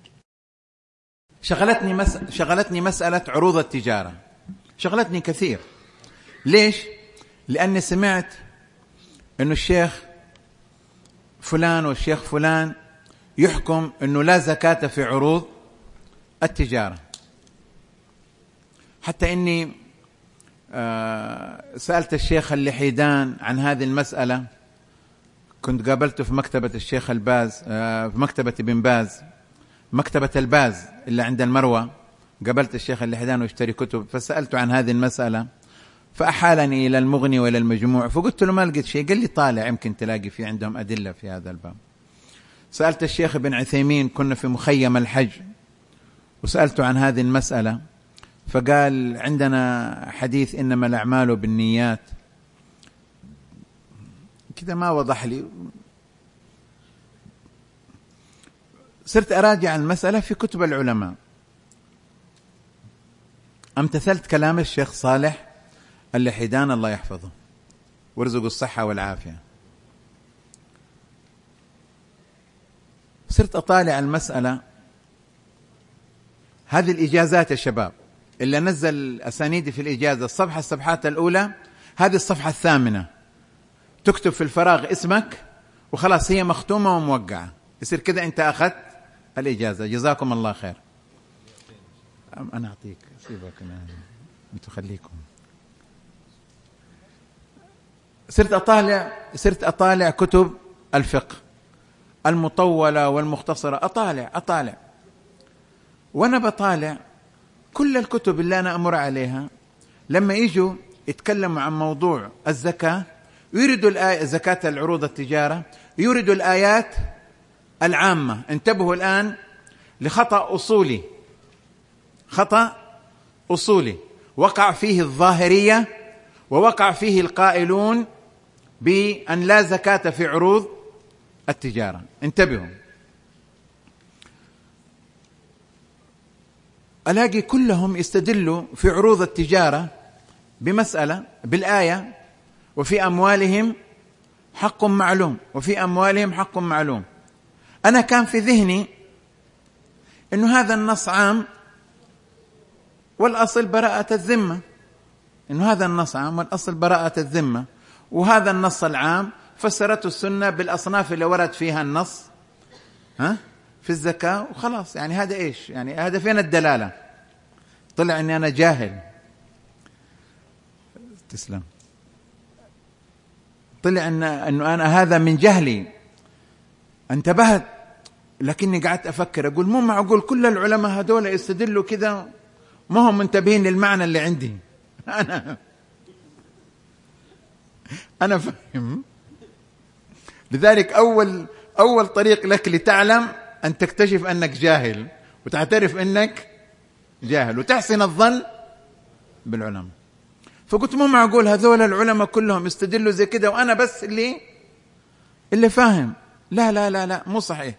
شغلتني مس... شغلتني مسألة عروض التجارة، شغلتني كثير. ليش؟ لأني سمعت إنه الشيخ فلان والشيخ فلان يحكم أنه لا زكاة في عروض التجارة. حتى إني سألت الشيخ اللحيدان عن هذه المسألة، كنت قابلته في مكتبة الشيخ الباز، في مكتبة ابن باز، مكتبة الباز اللي عند المروة، قابلت الشيخ اللحيدان واشتري كتب، فسألته عن هذه المسألة فأحالني إلى المغني وإلى المجموع، فقلت له ما لقيت شيء، قال لي طالع يمكن تلاقي في عندهم أدلة في هذا الباب. سألت الشيخ ابن عثيمين، كنا في مخيم الحج وسألته عن هذه المسألة، فقال عندنا حديث إنما الأعمال بالنيات، كذا ما وضح لي. صرت أراجع المسألة في كتب العلماء، امتثلت كلام الشيخ صالح اللحيدان الله يحفظه وارزقه الصحة والعافية. صرت أطالع المسألة، هذه الإجازات يا شباب اللي نزل أسانيدي في الإجازة، الصفحة الصفحات الأولى، هذه الصفحة الثامنة تكتب في الفراغ اسمك وخلاص هي مختومة وموقعة، يصير كده أنت أخذت الإجازة. جزاكم الله خير. أنا أعطيك سيبك أنتوا خليكم. صرت أطالع صرت أطالع كتب الفقه المطولة والمختصرة، أطالع أطالع وأنا بطالع كل الكتب اللي أنا أمر عليها لما يجوا يتكلموا عن موضوع الزكاة يريدوا الآية زكاة العروض التجارة، يريدوا الآيات العامة. انتبهوا الآن لخطأ أصولي، خطأ أصولي وقع فيه الظاهرية ووقع فيه القائلون بأن لا زكاة في عروض التجارة. انتبهوا، ألاقي كلهم يستدلوا في عروض التجارة بمسألة بالآية وفي أموالهم حق معلوم وفي أموالهم حق معلوم. أنا كان في ذهني إنه هذا النص عام والأصل براءة الذمة، إنه هذا النص عام والأصل براءة الذمة، وهذا النص العام فسرته السنة بالأصناف اللي ورد فيها النص ها في الزكاة وخلاص. يعني هذا إيش؟ يعني هذا فين الدلالة؟ طلع إني أنا جاهل. تسلم. طلع إن إنه أنا هذا من جهلي. انتبهت، لكني قعدت أفكر أقول مو معقول كل العلماء هذول يستدلوا كذا ما هم منتبهين للمعنى اللي عندي. أنا أنا فهم. لذلك أول أول طريق لك لتعلم أن تكتشف أنك جاهل وتعترف أنك جاهل وتحسن الظن بالعلماء. فقلت مو معقول هذول العلماء كلهم يستدلوا زي كده وأنا بس اللي اللي فاهم. لا لا لا لا مو صحيح.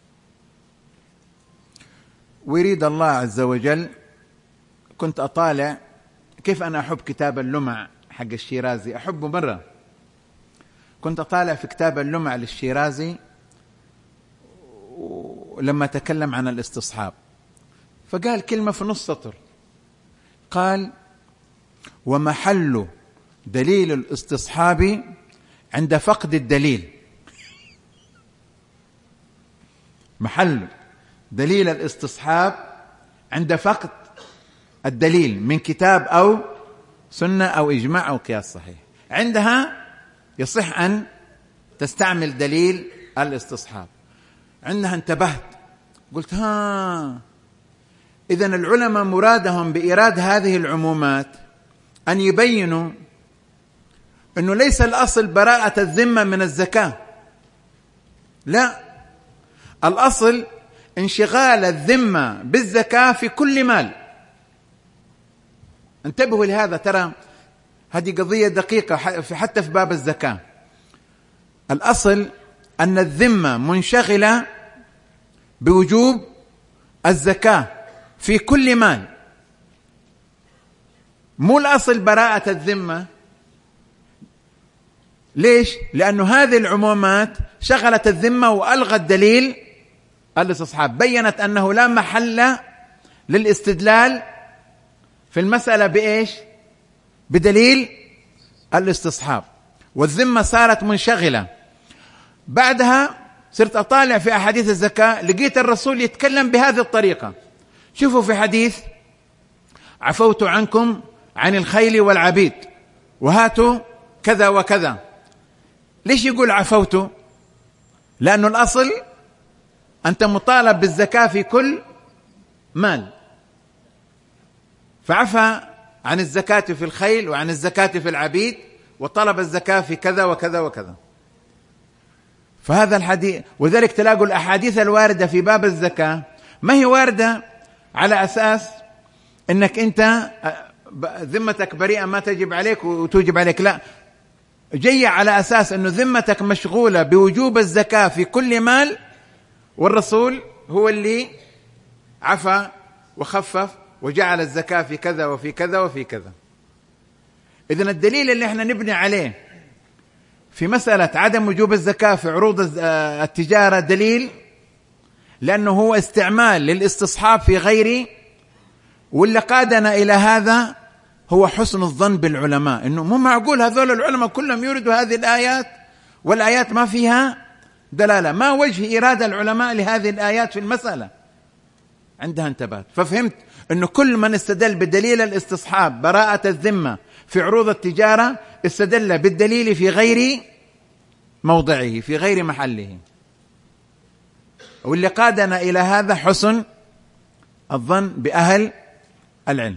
ويريد الله عز وجل كنت أطالع كيف أنا أحب كتاب اللمع حق الشيرازي، أحبه مرة. كنت أطالع في كتاب اللمع للشيرازي لما تكلم عن الاستصحاب، فقال كلمة في نص سطر، قال ومحل دليل الاستصحاب عند فقد الدليل. محل دليل الاستصحاب عند فقد الدليل من كتاب أو سنة أو إجماع أو قياس صحيح، عندها يصح أن تستعمل دليل الاستصحاب. عندها انتبهت قلت ها إذن العلماء مرادهم بإيراد هذه العمومات أن يبينوا أنه ليس الأصل براءة الذمة من الزكاة، لا، الأصل انشغال الذمة بالزكاة في كل مال. انتبهوا لهذا، ترى هذه قضية دقيقة حتى في باب الزكاة. الأصل أن الذمة منشغلة بوجوب الزكاة في كل مال، مو الأصل براءة الذمة. ليش؟ لأنه هذه العمومات شغلت الذمة وألغت دليل الاستصحاب، بيّنت أنه لا محل للاستدلال في المسألة بإيش؟ بدليل الاستصحاب، والذمة صارت منشغلة. بعدها صرت أطالع في أحاديث الزكاة، لقيت الرسول يتكلم بهذه الطريقة. شوفوا في حديث عفوت عنكم عن الخيل والعبيد وهاتوا كذا وكذا. ليش يقول عفوت؟ لأنه الأصل أنت مطالب بالزكاة في كل مال، فعفى عن الزكاة في الخيل وعن الزكاة في العبيد وطلب الزكاة في كذا وكذا وكذا. فهذا الحديث، وذلك تلاقوا الأحاديث الواردة في باب الزكاة ما هي واردة على أساس أنك أنت ذمتك بريئة ما تجب عليك وتوجب عليك، لا، جاية على أساس أنه ذمتك مشغولة بوجوب الزكاة في كل مال، والرسول هو اللي عفى وخفف وجعل الزكاة في كذا وفي كذا وفي كذا. إذن الدليل اللي احنا نبني عليه في مسألة عدم وجوب الزكاة في عروض التجارة دليل، لأنه هو استعمال للاستصحاب في غيره. واللي قادنا إلى هذا هو حسن الظن بالعلماء، إنه مو معقول هذول العلماء كلهم يردوا هذه الآيات والآيات ما فيها دلالة. ما وجه إرادة العلماء لهذه الآيات في المسألة؟ عندها انتباه. ففهمت إنه كل من استدل بدليل الاستصحاب براءة الذمة في عروض التجارة استدل بالدليل في غير موضعه في غير محله. واللي قادنا إلى هذا حسن الظن بأهل العلم.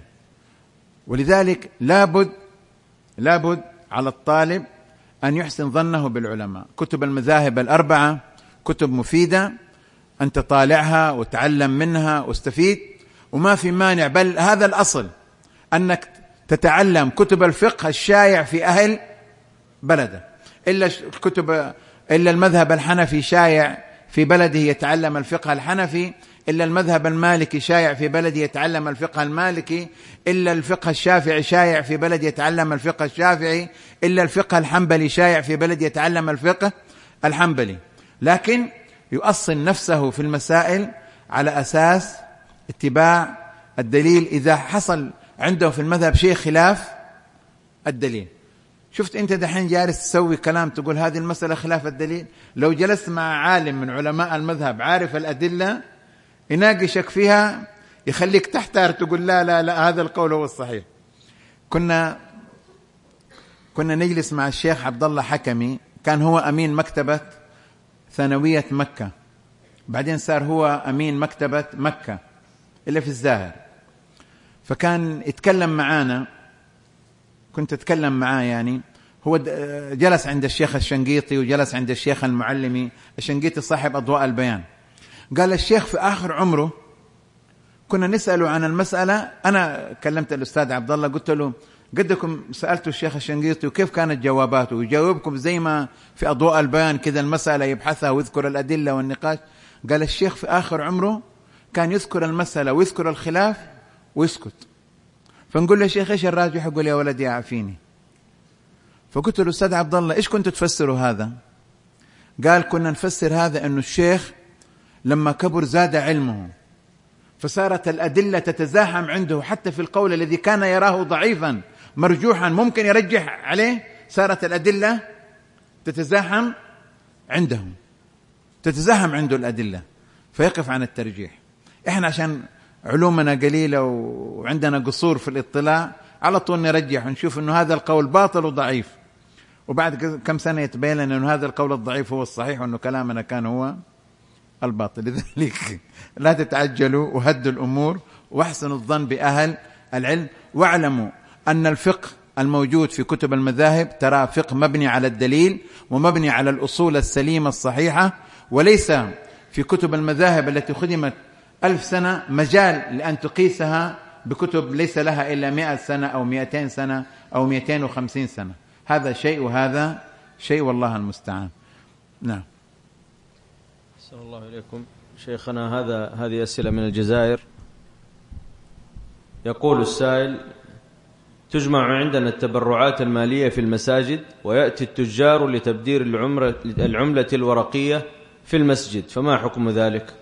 ولذلك لابد لابد على الطالب أن يحسن ظنه بالعلماء. كتب المذاهب الأربعة كتب مفيدة، أن تطالعها وتعلم منها واستفيد، وما في مانع، بل هذا الأصل أنك تتعلم كتب الفقه الشائع في أهل بلده. إلا الكتب إلا المذهب الحنفي شائع في بلده يتعلم الفقه الحنفي، إلا المذهب المالكي شائع في بلده يتعلم الفقه المالكي، إلا الفقه الشافعي شائع في بلده يتعلم الفقه الشافعي، إلا الفقه الحنبلي شائع في بلده يتعلم الفقه الحنبلي. لكن يؤصل نفسه في المسائل على أساس اتباع الدليل إذا حصل عنده في المذهب شيء خلاف الدليل. شفت أنت دحين جالس تسوي كلام تقول هذه المسألة خلاف الدليل، لو جلست مع عالم من علماء المذهب عارف الأدلة يناقشك فيها يخليك تحتار تقول لا لا لا هذا القول هو الصحيح. كنا كنا نجلس مع الشيخ عبد الله حكمي، كان هو أمين مكتبة ثانوية مكة، بعدين صار هو أمين مكتبة مكة اللي في الزاهر. فكان يتكلم معانا، كنت أتكلم معاه، يعني هو جلس عند الشيخ الشنقيطي وجلس عند الشيخ المعلمي. الشنقيطي صاحب أضواء البيان. قال الشيخ في آخر عمره كنا نسأله عن المسألة، أنا كلمت الأستاذ عبد الله قلت له قدكم سألتوا الشيخ الشنقيطي وكيف كانت جواباته؟ ويجاوبكم زي ما في أضواء البيان كذا المسألة يبحثها ويذكر الأدلة والنقاش. قال الشيخ في آخر عمره كان يذكر المسألة ويذكر الخلاف ويسكت. فنقول له شيخ إيش الراجح؟ يقول يا ولدي عافيني. فقلت له أستاذ عبد الله إيش كنت تفسروا هذا؟ قال كنا نفسر هذا أنه الشيخ لما كبر زاد علمه، فصارت الأدلة تتزاحم عنده، حتى في القول الذي كان يراه ضعيفا مرجوحا ممكن يرجح عليه، صارت الأدلة تتزاحم عندهم تتزاحم عنده الأدلة فيقف عن الترجيح. إحنا عشان علومنا قليلة وعندنا قصور في الاطلاع على طول نرجح ونشوف أنه هذا القول باطل وضعيف، وبعد كم سنة يتبين لنا أنه هذا القول الضعيف هو الصحيح وأنه كلامنا كان هو الباطل. لذلك لا تتعجلوا وهدوا الأمور واحسنوا الظن بأهل العلم، واعلموا أن الفقه الموجود في كتب المذاهب ترى فقه مبني على الدليل ومبني على الأصول السليمة الصحيحة، وليس في كتب المذاهب التي خدمت ألف سنة مجال لأن تقيسها بكتب ليس لها إلا مئة سنة أو مئتين سنة أو مئتين وخمسين سنة. هذا شيء وهذا شيء، والله المستعان. نعم. أحسن الله إليكم شيخنا. هذا هذه أسئلة من الجزائر. يقول السائل: تجمع عندنا التبرعات المالية في المساجد، ويأتي التجار لتبدير العملة الورقية في المسجد، فما حكم ذلك؟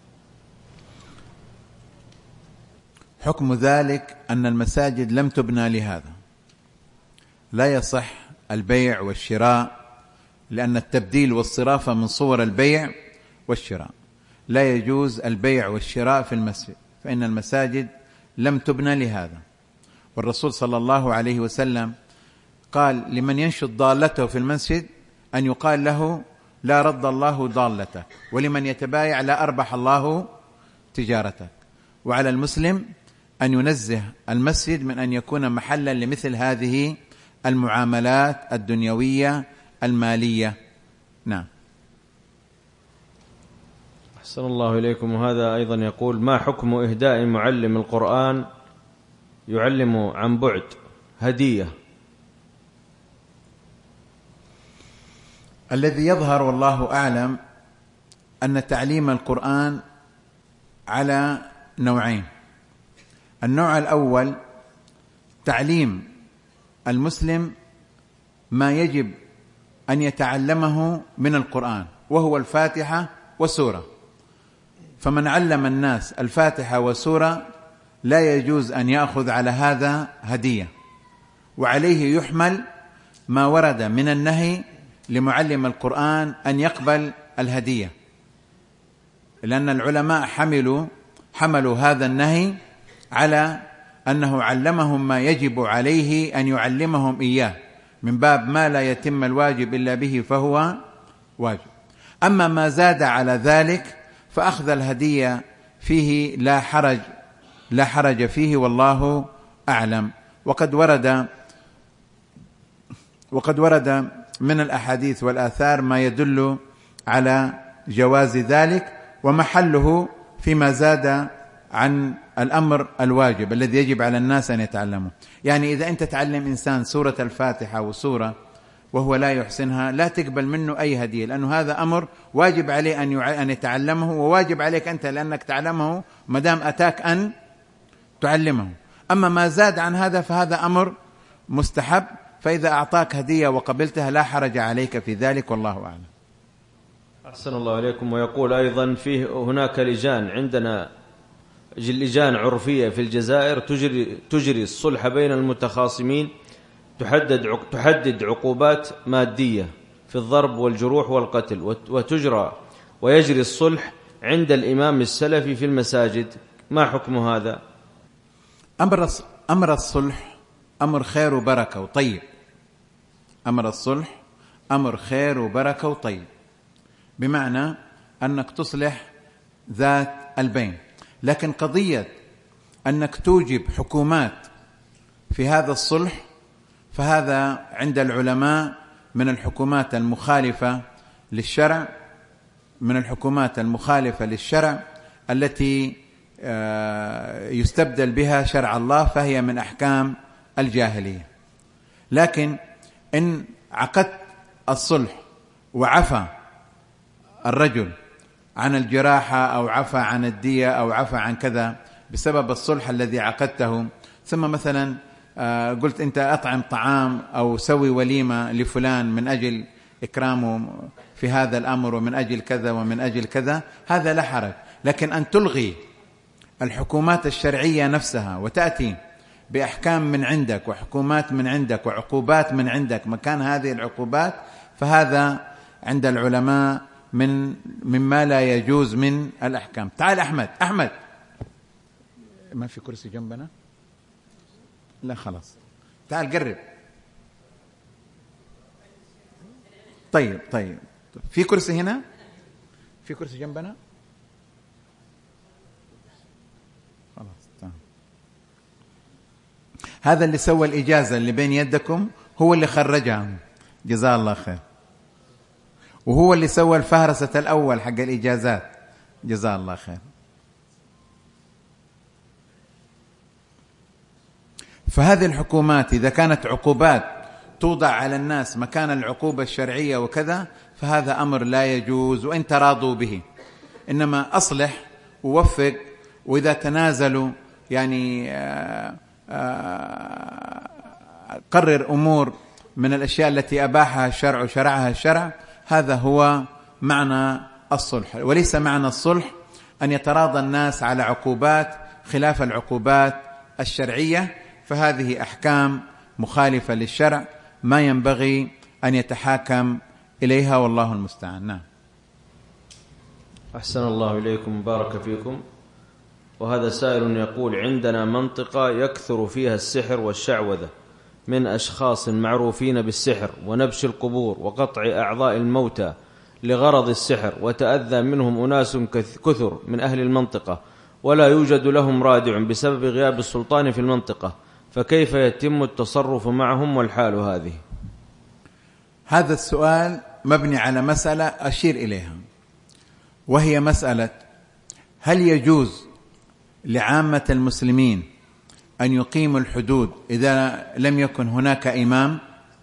حكم ذلك أن المساجد لم تبنى لهذا، لا يصح البيع والشراء لأن التبديل والصرافة من صور البيع والشراء. لا يجوز البيع والشراء في المسجد، فإن المساجد لم تبنى لهذا. والرسول صلى الله عليه وسلم قال لمن ينشد ضالته في المسجد أن يقال له لا رد الله ضالتك، ولمن يتبايع لا أربح الله تجارتك. وعلى المسلم أن ينزه المسجد من أن يكون محلا لمثل هذه المعاملات الدنيوية المالية. نعم. أحسن الله إليكم. وهذا أيضا يقول: ما حكم إهداء معلم القرآن يعلم عن بعد هدية؟ الذي يظهر والله أعلم أن تعليم القرآن على نوعين. النوع الأول تعليم المسلم ما يجب أن يتعلمه من القرآن، وهو الفاتحة وسورة. فمن علم الناس الفاتحة وسورة لا يجوز أن يأخذ على هذا هدية، وعليه يحمل ما ورد من النهي لمعلم القرآن أن يقبل الهدية، لأن العلماء حملوا حملوا هذا النهي على أنه علمهم ما يجب عليه أن يعلمهم إياه، من باب ما لا يتم الواجب إلا به فهو واجب. أما ما زاد على ذلك فأخذ الهدية فيه لا حرج لا حرج فيه، والله أعلم. وقد ورد وقد ورد من الأحاديث والآثار ما يدل على جواز ذلك، ومحله فيما زاد عن الأمر الواجب الذي يجب على الناس أن يتعلموا. يعني إذا أنت تعلم إنسان سورة الفاتحة وسورة وهو لا يحسنها، لا تقبل منه أي هدية، لأنه هذا أمر واجب عليه أن يتعلمه، وواجب عليك أنت لأنك تعلمه ما دام أتاك أن تعلمه. أما ما زاد عن هذا فهذا أمر مستحب، فإذا أعطاك هدية وقبلتها لا حرج عليك في ذلك، والله أعلم. أحسن الله عليكم. ويقول أيضا فيه هناك لجان عندنا لجان عرفية في الجزائر تجري تجري الصلح بين المتخاصمين، تحدد تحدد عقوبات مادية في الضرب والجروح والقتل، وتجرى ويجري الصلح عند الإمام السلفي في المساجد. ما حكم هذا؟ أمر أمر الصلح أمر خير وبركة وطيب. أمر الصلح أمر خير وبركة وطيب، بمعنى أنك تصلح ذات البين. لكن قضية أنك توجب حكومات في هذا الصلح فهذا عند العلماء من الحكومات المخالفة للشرع من الحكومات المخالفة للشرع التي يستبدل بها شرع الله، فهي من أحكام الجاهلية. لكن إن عقدت الصلح وعفى الرجل عن الجراحة أو عفى عن الدية أو عفى عن كذا بسبب الصلح الذي عقدته، ثم مثلا قلت أنت أطعم طعام أو سوي وليمة لفلان من أجل إكرامه في هذا الأمر ومن أجل كذا ومن أجل كذا، هذا لا حرج. لكن أن تلغي الحكومات الشرعية نفسها وتأتي بأحكام من عندك وحكومات من عندك وعقوبات من عندك مكان هذه العقوبات، فهذا عند العلماء من مما لا يجوز من الأحكام. تعال أحمد أحمد ما في كرسي جنبنا؟ لا خلاص، تعال قرب. طيب طيب في كرسي هنا، في كرسي جنبنا؟ خلاص تمام. هذا اللي سوى الإجازة اللي بين يدكم هو اللي خرجها، جزاه الله خير، وهو اللي سوى الفهرسة الأول حق الإجازات، جزاه الله خير. فهذه الحكومات إذا كانت عقوبات توضع على الناس مكان العقوبة الشرعية وكذا، فهذا أمر لا يجوز وإن تراضوا به. إنما أصلح ووفق، وإذا تنازلوا يعني آآ آآ قرر أمور من الأشياء التي أباحها الشرع وشرعها الشرع، هذا هو معنى الصلح. وليس معنى الصلح أن يتراضى الناس على عقوبات خلاف العقوبات الشرعية، فهذه أحكام مخالفة للشرع ما ينبغي أن يتحاكم إليها، والله المستعان. نعم. أحسن الله إليكم، بارك فيكم. وهذا سائل يقول: عندنا منطقة يكثر فيها السحر والشعوذة من أشخاص معروفين بالسحر ونبش القبور وقطع أعضاء الموتى لغرض السحر، وتأذى منهم أناس كثر من أهل المنطقة ولا يوجد لهم رادع بسبب غياب السلطان في المنطقة، فكيف يتم التصرف معهم والحال هذه؟ هذا السؤال مبني على مسألة أشير إليها، وهي مسألة: هل يجوز لعامة المسلمين أن يقيموا الحدود إذا لم يكن هناك إمام؟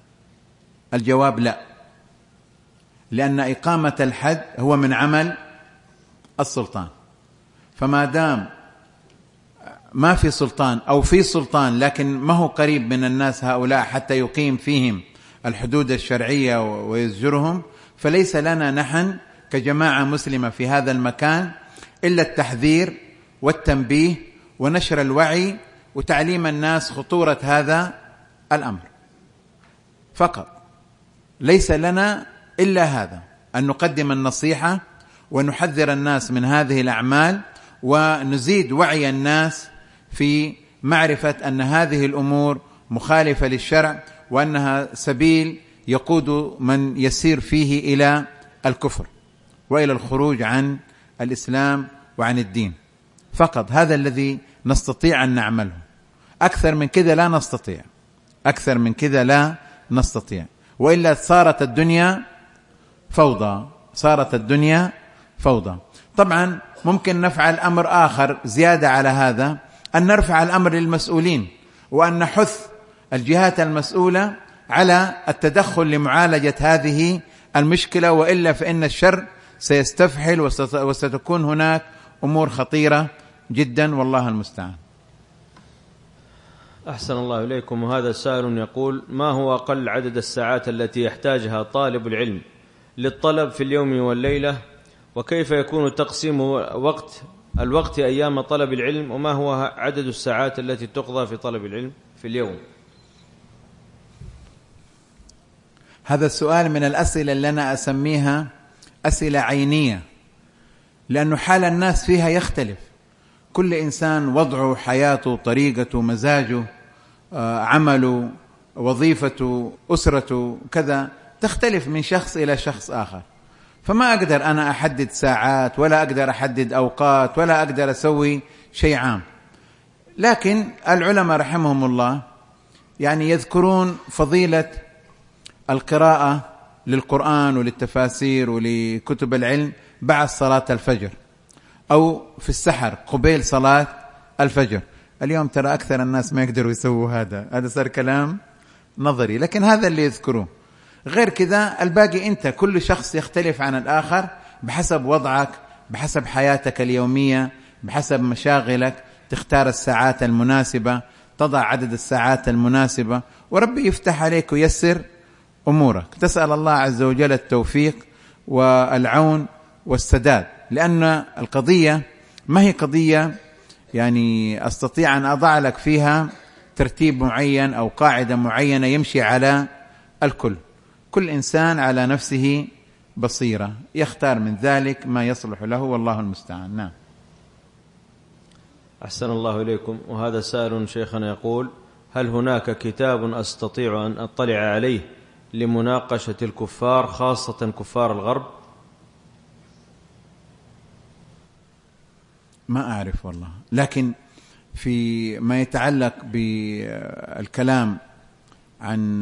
الجواب لا، لأن إقامة الحد هو من عمل السلطان، فما دام ما في سلطان أو في سلطان لكن ما هو قريب من الناس هؤلاء حتى يقيم فيهم الحدود الشرعية ويزجرهم، فليس لنا نحن كجماعة مسلمة في هذا المكان إلا التحذير والتنبيه ونشر الوعي وتعليم الناس خطورة هذا الأمر فقط. ليس لنا إلا هذا، أن نقدم النصيحة ونحذر الناس من هذه الأعمال، ونزيد وعي الناس في معرفة أن هذه الأمور مخالفة للشرع، وأنها سبيل يقود من يسير فيه إلى الكفر وإلى الخروج عن الإسلام وعن الدين فقط. هذا الذي نستطيع أن نعمله، أكثر من كذا لا نستطيع، أكثر من كذا لا نستطيع، وإلا صارت الدنيا فوضى، صارت الدنيا فوضى. طبعا ممكن نفعل أمر آخر زيادة على هذا، أن نرفع الأمر للمسؤولين وأن نحث الجهات المسؤولة على التدخل لمعالجة هذه المشكلة، وإلا فإن الشر سيستفحل وستكون هناك أمور خطيرة جدا، والله المستعان. أحسن الله إليكم. وهذا سائل يقول: ما هو أقل عدد الساعات التي يحتاجها طالب العلم للطلب في اليوم والليلة، وكيف يكون تقسيم وقت الوقت أيام طلب العلم، وما هو عدد الساعات التي تقضى في طلب العلم في اليوم؟ هذا السؤال من الأسئلة اللي أنا أسميها أسئلة عينية، لأن حال الناس فيها يختلف، كل إنسان وضعه، حياته، طريقته، مزاجه، عمله، وظيفته، أسرته، كذا تختلف من شخص إلى شخص آخر، فما أقدر أنا أحدد ساعات ولا أقدر أحدد أوقات ولا أقدر أسوي شيء عام. لكن العلماء رحمهم الله يعني يذكرون فضيلة القراءة للقرآن وللتفاسير ولكتب العلم بعد صلاة الفجر أو في السحر قبيل صلاة الفجر. اليوم ترى أكثر الناس ما يقدروا يسووا هذا، هذا صار كلام نظري، لكن هذا اللي يذكروه. غير كذا الباقي أنت، كل شخص يختلف عن الآخر بحسب وضعك، بحسب حياتك اليومية، بحسب مشاغلك، تختار الساعات المناسبة، تضع عدد الساعات المناسبة، وربي يفتح عليك ويسر أمورك. تسأل الله عز وجل التوفيق والعون والسداد، لأن القضية ما هي قضية يعني أستطيع أن أضع لك فيها ترتيب معين أو قاعدة معينة يمشي على الكل. كل إنسان على نفسه بصيرة، يختار من ذلك ما يصلح له، والله المستعان. نعم. أحسن الله إليكم. وهذا سائل شيخنا يقول: هل هناك كتاب أستطيع أن أطلع عليه لمناقشة الكفار خاصة كفار الغرب؟ ما أعرف والله، لكن في ما يتعلق بالكلام عن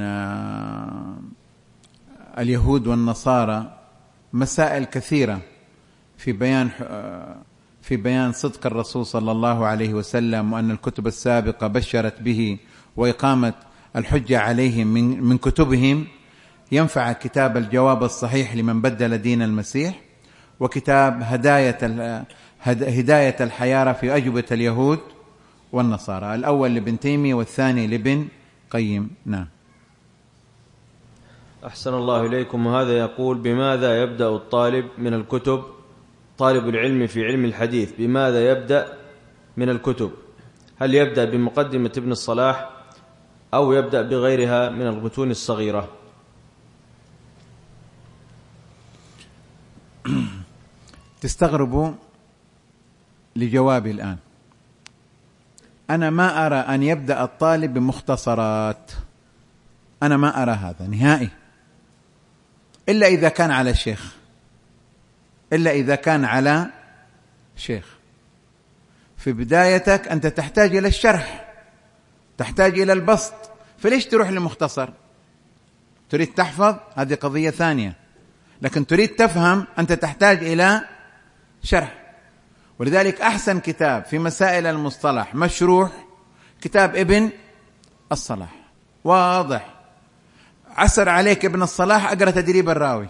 اليهود والنصارى مسائل كثيرة في بيان في بيان صدق الرسول صلى الله عليه وسلم، وأن الكتب السابقة بشرت به، وإقامة الحجة عليهم من من كتبهم. ينفع كتاب الجواب الصحيح لمن بدل دين المسيح، وكتاب هداية هداية الحيارى في أجوبة اليهود والنصارى، الأول لابن تيمية والثاني لابن قيم. نعم. أحسن الله إليكم. وهذا يقول: بماذا يبدأ الطالب من الكتب، طالب العلم في علم الحديث بماذا يبدأ من الكتب؟ هل يبدأ بمقدمة ابن الصلاح أو يبدأ بغيرها من المتون الصغيرة؟ تستغربوا لجوابي الآن. أنا ما أرى أن يبدأ الطالب بمختصرات، أنا ما أرى هذا نهائي، إلا إذا كان على الشيخ، إلا إذا كان على شيخ. في بدايتك أنت تحتاج إلى الشرح، تحتاج إلى البسط، فليش تروح لمختصر؟ تريد تحفظ هذه قضية ثانية، لكن تريد تفهم أنت تحتاج إلى شرح. ولذلك أحسن كتاب في مسائل المصطلح مشروح كتاب ابن الصلاح، واضح. عسر عليك ابن الصلاح أقرأ تدريب الراوي،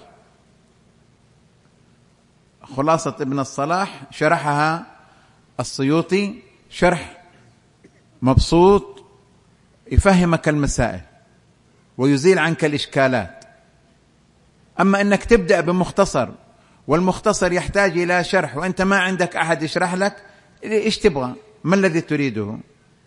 خلاصة ابن الصلاح شرحها السيوطي شرح مبسوط يفهمك المسائل ويزيل عنك الإشكالات. أما أنك تبدأ بمختصر والمختصر يحتاج إلى شرح وأنت ما عندك أحد يشرح لك، إيش تبغى؟ ما الذي تريده؟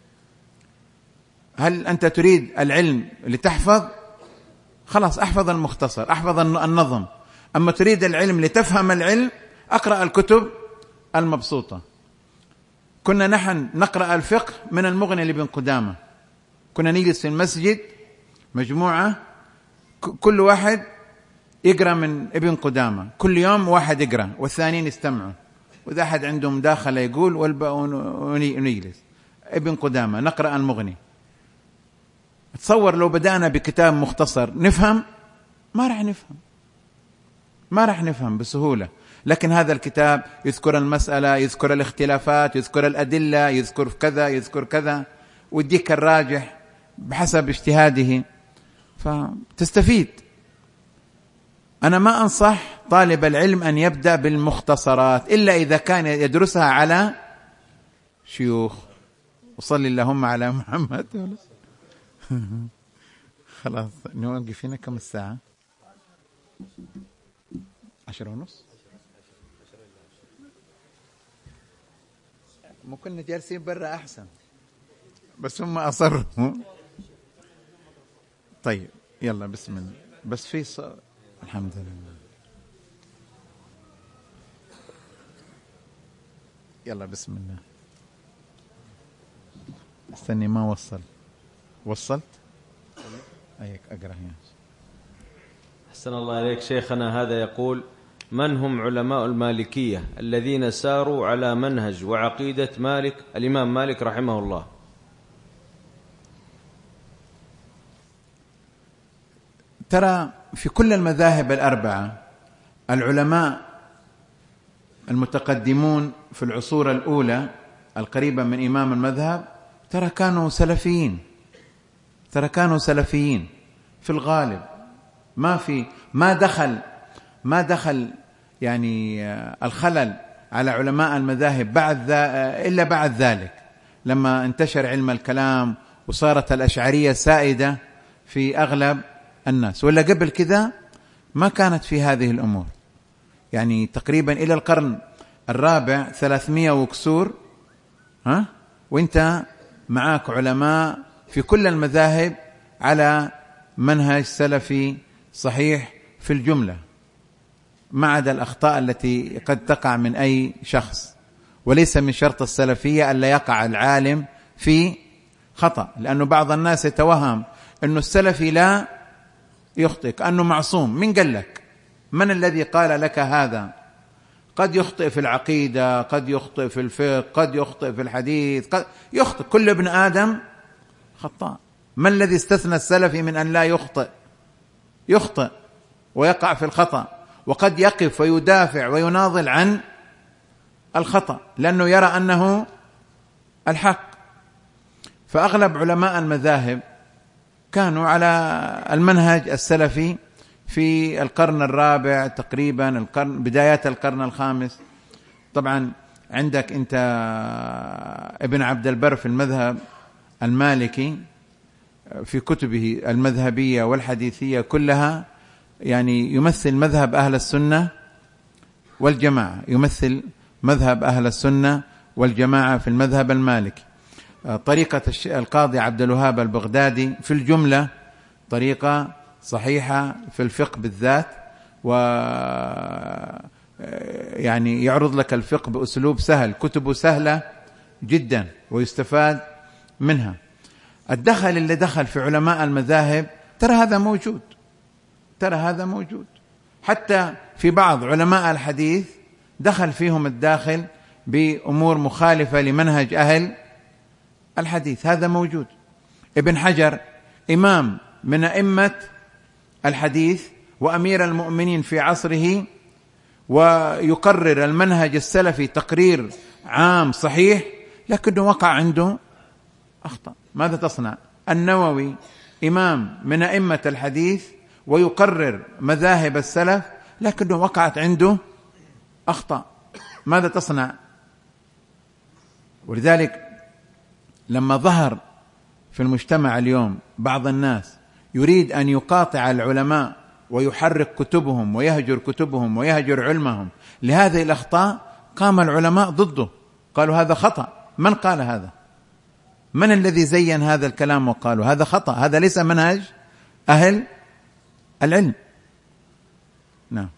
هل أنت تريد العلم لتحفظ؟ خلاص أحفظ المختصر، أحفظ النظم. أما تريد العلم لتفهم العلم، أقرأ الكتب المبسوطة. كنا نحن نقرأ الفقه من المغني لابن قدامة، كنا نجلس في المسجد مجموعة كل واحد يقرأ من ابن قدامة، كل يوم واحد يقرأ والثانيين يستمعوا، وإذا أحد عنده مداخلة يقول ونجلس ابن قدامة نقرأ المغني. تصور لو بدأنا بكتاب مختصر نفهم؟ ما راح نفهم، ما راح نفهم بسهولة. لكن هذا الكتاب يذكر المسألة، يذكر الاختلافات، يذكر الأدلة، يذكر كذا يذكر كذا، ويديك الراجح بحسب اجتهاده، فتستفيد. أنا ما أنصح طالب العلم أن يبدأ بالمختصرات إلا إذا كان يدرسها على شيوخ. وصل اللهم على محمد. خلاص نوقف هنا كم الساعة؟ عشرة ونص. ممكن جالسين برا أحسن، بس هم أصروا. طيب يلا بسم الله. بس في ص... الحمد لله. يلا بسم الله. استني ما وصل. وصلت؟ أيك أقرأ هنا. أحسن الله عليك شيخنا. هذا يقول: من هم علماء المالكية الذين ساروا على منهج وعقيدة مالك الإمام مالك رحمه الله؟ ترى في كل المذاهب الأربعة العلماء المتقدمون في العصور الأولى القريبة من إمام المذهب ترى كانوا سلفيين، ترى كانوا سلفيين في الغالب. ما في ما دخل ما دخل يعني الخلل على علماء المذاهب بعد إلا بعد ذلك، لما انتشر علم الكلام وصارت الأشعرية سائدة في أغلب الناس. ولا قبل كذا ما كانت في هذه الأمور. يعني تقريبا إلى القرن الرابع ثلاثمائة وكسور، ها وانت معاك علماء في كل المذاهب على منهج سلفي صحيح في الجملة، ما عدا الأخطاء التي قد تقع من أي شخص. وليس من شرط السلفية ألا يقع العالم في خطأ، لأنه بعض الناس يتوهم أنه السلفي لا يخطئ كأنه معصوم. من قال لك؟ من الذي قال لك هذا؟ قد يخطئ في العقيدة، قد يخطئ في الفقه، قد يخطئ في الحديث، قد يخطئ. كل ابن آدم خطاء. ما الذي استثنى السلفي من أن لا يخطئ؟ يخطئ ويقع في الخطأ، وقد يقف ويدافع ويناضل عن الخطأ لأنه يرى أنه الحق. فأغلب علماء المذاهب كانوا على المنهج السلفي في القرن الرابع تقريبا، القرن بدايات القرن الخامس. طبعا عندك أنت ابن عبد البر في المذهب المالكي في كتبه المذهبية والحديثية كلها يعني يمثل مذهب أهل السنة والجماعة، يمثل مذهب أهل السنة والجماعة في المذهب المالكي. طريقة القاضي عبد الوهاب البغدادي في الجملة طريقة صحيحة في الفقه بالذات، و... يعني يعرض لك الفقه بأسلوب سهل، كتبه سهلة جدا ويستفاد منها. الدخل اللي دخل في علماء المذاهب ترى هذا موجود، ترى هذا موجود حتى في بعض علماء الحديث دخل فيهم الداخل بأمور مخالفة لمنهج أهل الحديث، هذا موجود. ابن حجر إمام من أئمة الحديث وأمير المؤمنين في عصره، ويقرر المنهج السلفي تقرير عام صحيح، لكنه وقع عنده أخطأ. ماذا تصنع؟ النووي إمام من أئمة الحديث ويقرر مذاهب السلف، لكنه وقعت عنده أخطأ. ماذا تصنع؟ ولذلك لما ظهر في المجتمع اليوم بعض الناس يريد أن يقاطع العلماء ويحرك كتبهم ويهجر كتبهم ويهجر علمهم لهذه الأخطاء، قام العلماء ضده، قالوا هذا خطأ. من قال هذا؟ من الذي زين هذا الكلام وقالوا هذا خطأ، هذا ليس منهج أهل العلم. نعم.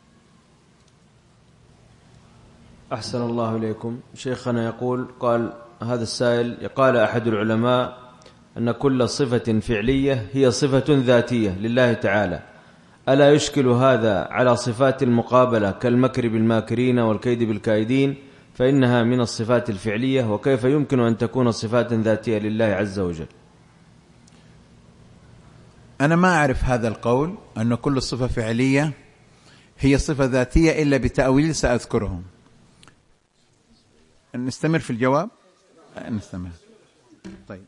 أحسن الله إليكم. شيخنا يقول، قال هذا السائل، قال أحد العلماء أن كل صفة فعلية هي صفة ذاتية لله تعالى، ألا يشكل هذا على صفات المقابلة كالمكر بالماكرين والكيد بالكائدين، فإنها من الصفات الفعلية، وكيف يمكن أن تكون صفات ذاتية لله عز وجل؟ أنا ما أعرف هذا القول أن كل صفة فعلية هي صفة ذاتية إلا بتأويل سأذكرهم. نستمر في الجواب؟ نستمر. طيب،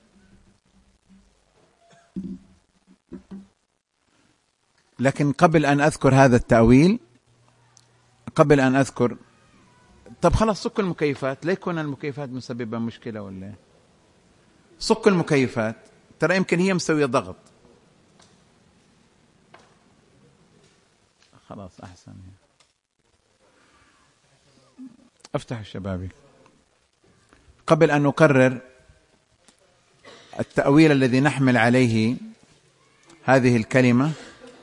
لكن قبل أن أذكر هذا التأويل، قبل أن أذكر، طب خلاص صك المكيفات، لا يكون المكيفات مسببة مشكلة ولا؟ صك المكيفات، ترى يمكن هي مسوية ضغط. خلاص أحسن، أفتح الشبابيك. قبل أن نقرر التأويل الذي نحمل عليه هذه الكلمة،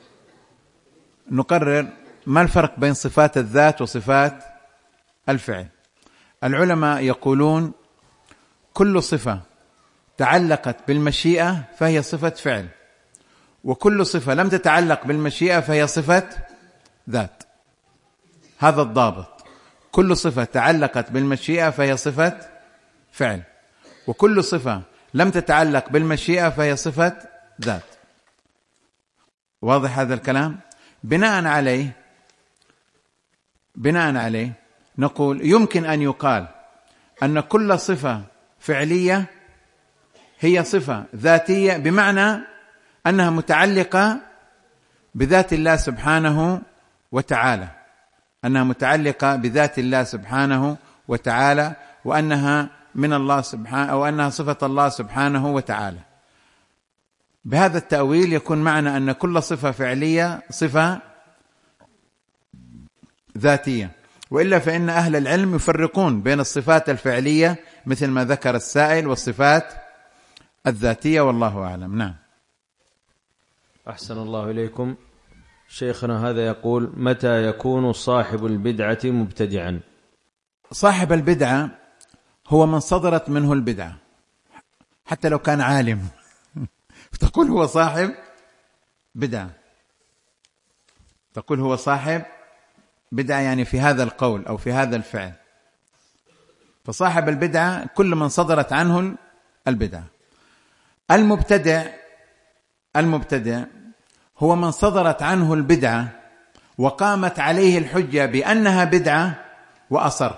نقرر ما الفرق بين صفات الذات وصفات الفعل. العلماء يقولون كل صفة تعلقت بالمشيئة فهي صفة فعل، وكل صفة لم تتعلق بالمشيئة فهي صفة ذات. هذا الضابط، كل صفة تعلقت بالمشيئة فهي صفة فعل، وكل صفة لم تتعلق بالمشيئة فهي صفة ذات. واضح هذا الكلام؟ بناء عليه بناء عليه نقول يمكن أن يقال أن كل صفة فعلية هي صفة ذاتية، بمعنى أنها متعلقة بذات الله سبحانه وتعالى، أنها متعلقة بذات الله سبحانه وتعالى، وأنها من الله سبحانه، أو أنها صفة الله سبحانه وتعالى. بهذا التأويل يكون معنى أن كل صفة فعلية صفة ذاتية، وإلا فإن أهل العلم يفرقون بين الصفات الفعلية مثل ما ذكر السائل والصفات الذاتية، والله أعلم. نعم. أحسن الله إليكم. شيخنا هذا يقول: متى يكون صاحب البدعة مبتدعا؟ صاحب البدعة هو من صدرت منه البدعة، حتى لو كان عالم تقول هو صاحب بدعة، تقول هو صاحب بدعة، يعني في هذا القول أو في هذا الفعل. فصاحب البدعة كل من صدرت عنه البدعة. المبتدع المبتدع هو من صدرت عنه البدعة وقامت عليه الحجة بأنها بدعة وأصر.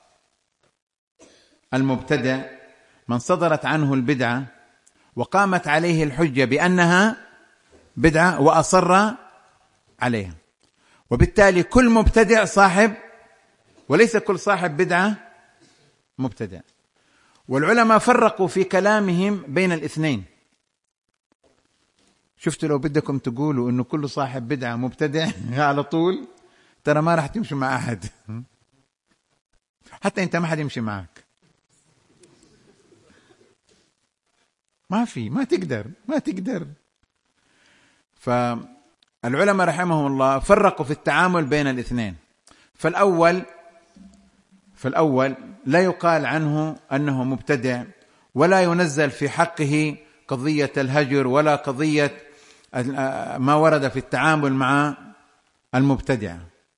المبتدع من صدرت عنه البدعة وقامت عليه الحجة بأنها بدعة وأصر عليها، وبالتالي كل مبتدع صاحب، وليس كل صاحب بدعة مبتدع. والعلماء فرقوا في كلامهم بين الاثنين. شفتوا لو بدكم تقولوا إنه كل صاحب بدعة مبتدع على طول، ترى ما راح تمشي مع أحد، حتى أنت ما حد يمشي معك، ما في ما تقدر ما تقدر فالعلماء رحمهم الله فرقوا في التعامل بين الاثنين، فالأول فالأول لا يقال عنه أنه مبتدع، ولا ينزل في حقه قضية الهجر ولا قضية ما ورد في التعامل مع المبتدع،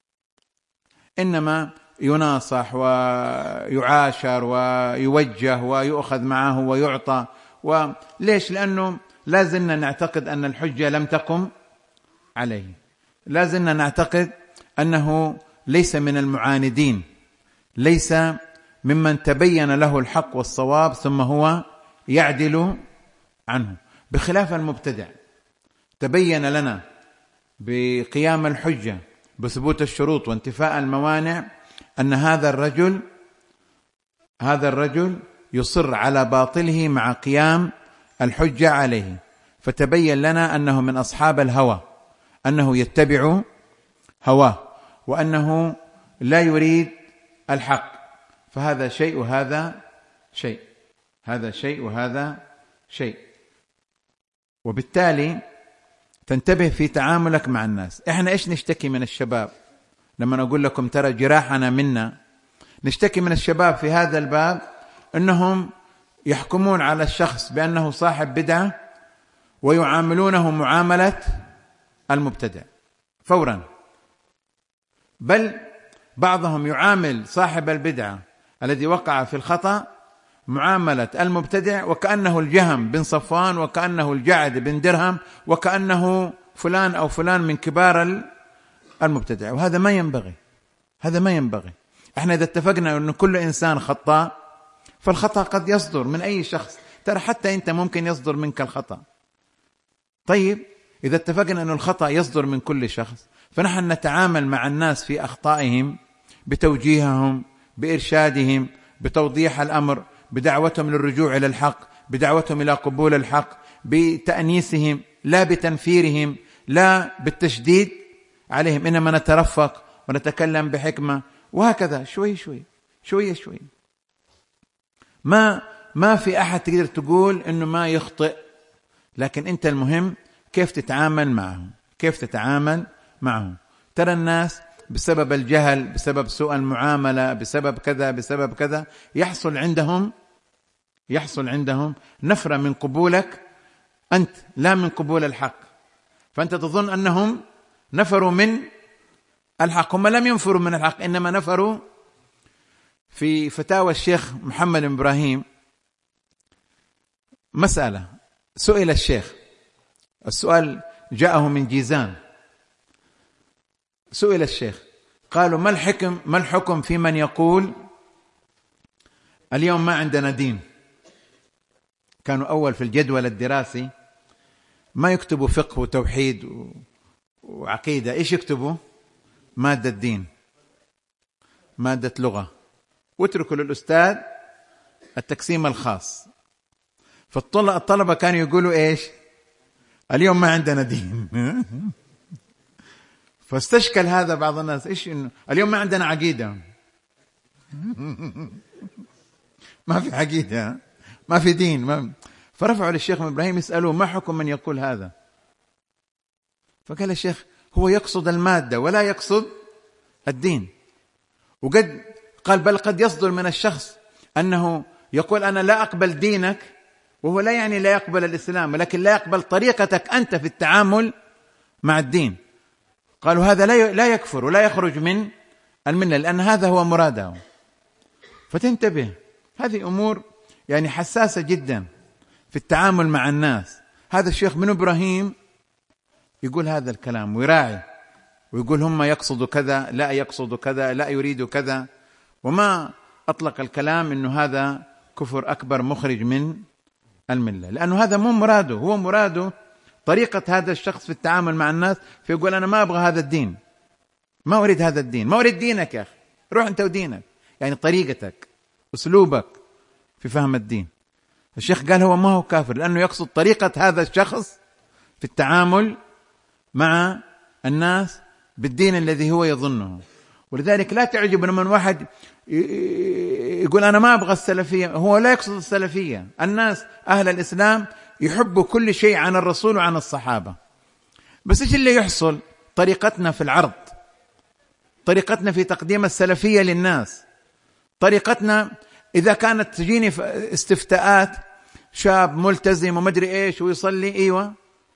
إنما يناصح ويعاشر ويوجه ويؤخذ معه ويعطى. وليش؟ لأنه لازلنا نعتقد أن الحجة لم تقم عليه، لازلنا نعتقد أنه ليس من المعاندين، ليس ممن تبين له الحق والصواب ثم هو يعدل عنه، بخلاف المبتدع تبين لنا بقيام الحجة بثبوت الشروط وانتفاء الموانع أن هذا الرجل هذا الرجل يصر على باطله مع قيام الحجة عليه، فتبين لنا أنه من أصحاب الهوى، أنه يتبع هواه، وأنه لا يريد الحق. فهذا شيء وهذا شيء، هذا شيء وهذا شيء. وبالتالي تنتبه في تعاملك مع الناس. إحنا إيش نشتكي من الشباب لما نقول لكم ترى جراحنا منا؟ نشتكي من الشباب في هذا الباب أنهم يحكمون على الشخص بأنه صاحب بدعة ويعاملونه معاملة المبتدع فورا، بل بعضهم يعامل صاحب البدعة الذي وقع في الخطأ معاملة المبتدع وكأنه الجهم بن صفوان، وكأنه الجعد بن درهم، وكأنه فلان أو فلان من كبار المبتدع. وهذا ما ينبغي، هذا ما ينبغي. احنا إذا اتفقنا أن كل إنسان خطاء، فالخطأ قد يصدر من أي شخص، ترى حتى أنت ممكن يصدر منك الخطأ. طيب إذا اتفقنا أن الخطأ يصدر من كل شخص، فنحن نتعامل مع الناس في أخطائهم بتوجيههم، بإرشادهم، بتوضيح الأمر، بدعوتهم للرجوع إلى الحق، بدعوتهم إلى قبول الحق، بتأنيسهم، لا بتنفيرهم، لا بالتشديد عليهم، إنما نترفق ونتكلم بحكمة، وهكذا شوي شوي شوية شوي. ما ما في أحد تقدر تقول إنه ما يخطئ، لكن أنت المهم كيف تتعامل معه، كيف تتعامل معه. ترى الناس بسبب الجهل، بسبب سوء المعاملة، بسبب كذا بسبب كذا، يحصل عندهم يحصل عندهم نفرة من قبولك أنت، لا من قبول الحق. فأنت تظن أنهم نفروا من الحق، هم لم ينفروا من الحق، إنما نفروا. في فتاوى الشيخ محمد بن إبراهيم مسألة، سئل الشيخ، السؤال جاءه من جيزان، سئل الشيخ قالوا ما الحكم ما الحكم في من يقول اليوم ما عندنا دين؟ كانوا أول في الجدول الدراسي ما يكتبوا فقه وتوحيد وعقيدة، إيش يكتبوا؟ مادة الدين، مادة لغة، واتركوا للأستاذ التقسيم الخاص. فالطلبة كانوا يقولوا إيش؟ اليوم ما عندنا دين. فاستشكل هذا بعض الناس، إيش إنه اليوم ما عندنا عقيدة؟ ما في عقيدة، ما في دين، ما. فرفعوا للشيخ إبراهيم يسألوه ما حكم من يقول هذا؟ فقال الشيخ هو يقصد المادة ولا يقصد الدين. وقد قال بل قد يصدر من الشخص أنه يقول أنا لا أقبل دينك، وهو لا يعني لا يقبل الإسلام، ولكن لا يقبل طريقتك أنت في التعامل مع الدين. قالوا هذا لا يكفر ولا يخرج من الملة، لأن هذا هو مراده. فتنتبه، هذه أمور يعني حساسة جدا في التعامل مع الناس. هذا الشيخ من إبراهيم يقول هذا الكلام ويراعي ويقول هم يقصدوا كذا، لا يقصدوا كذا، لا يريدوا كذا، وما أطلق الكلام إنه هذا كفر أكبر مخرج من الملة، لأنه هذا مو مراده. هو مراده طريقة هذا الشخص في التعامل مع الناس، فيقول أنا ما أبغى هذا الدين، ما أريد هذا الدين، ما أريد دينك يا أخي، روح أنت ودينك. يعني طريقتك، أسلوبك في فهم الدين. الشيخ قال هو ما هو كافر، لأنه يقصد طريقة هذا الشخص في التعامل مع الناس بالدين الذي هو يظنه. ولذلك لا تعجب من واحد يقول أنا ما أبغى السلفية، هو لا يقصد السلفية. الناس أهل الإسلام يحبوا كل شيء عن الرسول وعن الصحابة، بس إيش اللي يحصل؟ طريقتنا في العرض طريقتنا في تقديم السلفية للناس، طريقتنا إذا كانت تجيني استفتاءات شاب ملتزم ومدري إيش ويصلي، أيوة،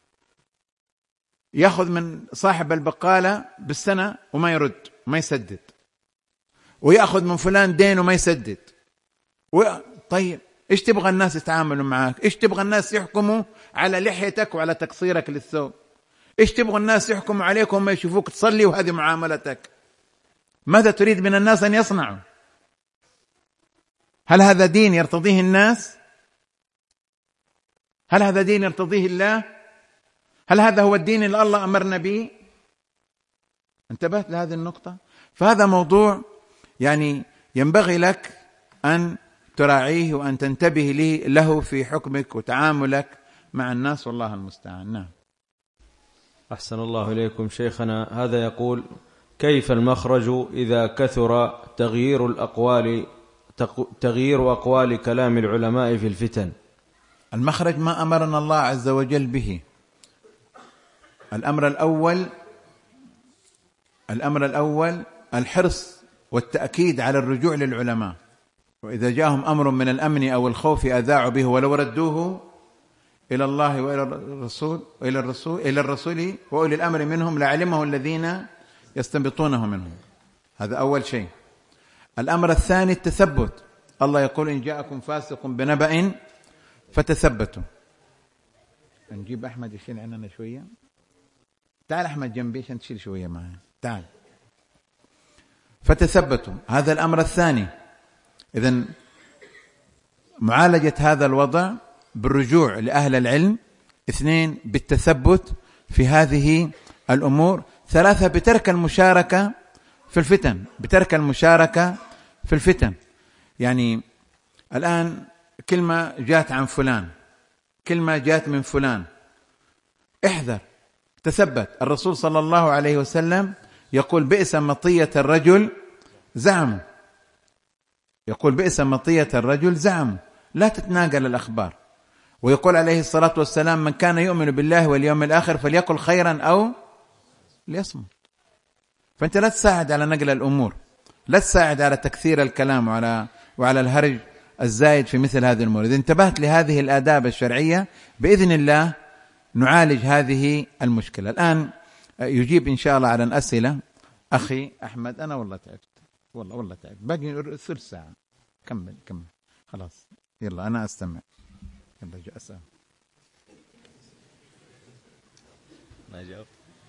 يأخذ من صاحب البقالة بالسنة وما يرد وما يسدد، ويأخذ من فلان دين وما يسدد و... طيب إيش تبغى الناس يتعاملوا معك؟ إيش تبغى الناس يحكموا على لحيتك وعلى تقصيرك للثوب؟ إيش تبغى الناس يحكموا عليك وما يشوفوك تصلي وهذه معاملتك؟ ماذا تريد من الناس أن يصنعوا؟ هل هذا دين يرتضيه الناس؟ هل هذا دين يرتضيه الله؟ هل هذا هو الدين اللي الله أمرنا به؟ انتبهت لهذه النقطة؟ فهذا موضوع يعني ينبغي لك أن تراعيه وأن تنتبه له في حكمك وتعاملك مع الناس، والله المستعان. نعم. أحسن الله إليكم شيخنا. هذا يقول: كيف المخرج إذا كثر تغيير الأقوال تغيير أقوال كلام العلماء في الفتن؟ المخرج ما أمرنا الله عز وجل به. الأمر الأول الأمر الأول الحرص والتأكيد على الرجوع للعلماء، وإذا جاءهم أمر من الأمن أو الخوف أذاعوا به ولو ردوه إلى الله وإلى الرسول إلى الرسول إلى الرسول وأولي الأمر منهم لعلمه الذين يستنبطونه منهم. هذا أول شيء. الأمر الثاني التثبت. الله يقول: إن جاءكم فاسق بنبأ فتثبتوا. نجيب أحمد يشيل عننا شوية. تعال أحمد جنبي عشان تشيل شوية معي. تعال. فتثبتوا، هذا الأمر الثاني. إذن معالجة هذا الوضع بالرجوع لأهل العلم. اثنين، بالتثبت في هذه الأمور. ثلاثة، بترك المشاركة في الفتن بترك المشاركة في الفتن. يعني الآن كلمة جات عن فلان، كلمة جات من فلان، احذر، تثبت. الرسول صلى الله عليه وسلم يقول: بئس مطية الرجل زعم. يقول: بئس مطية الرجل زعم. لا تتناقل الأخبار. ويقول عليه الصلاة والسلام: من كان يؤمن بالله واليوم الآخر فليقل خيرا أو ليصمت. فأنت لا تساعد على نقل الأمور، لا تساعد على تكثير الكلام وعلى وعلى الهرج الزايد في مثل هذه الأمور. إذا انتبهت لهذه الآداب الشرعية بإذن الله نعالج هذه المشكلة. الآن يجيب إن شاء الله على الأسئلة أخي أحمد. أنا والله تعبت، والله والله تعبت، باقي ثلث ساعة. كمل كمل خلاص، يلا أنا أستمع. يلا جاء أسأل. ما جاوب.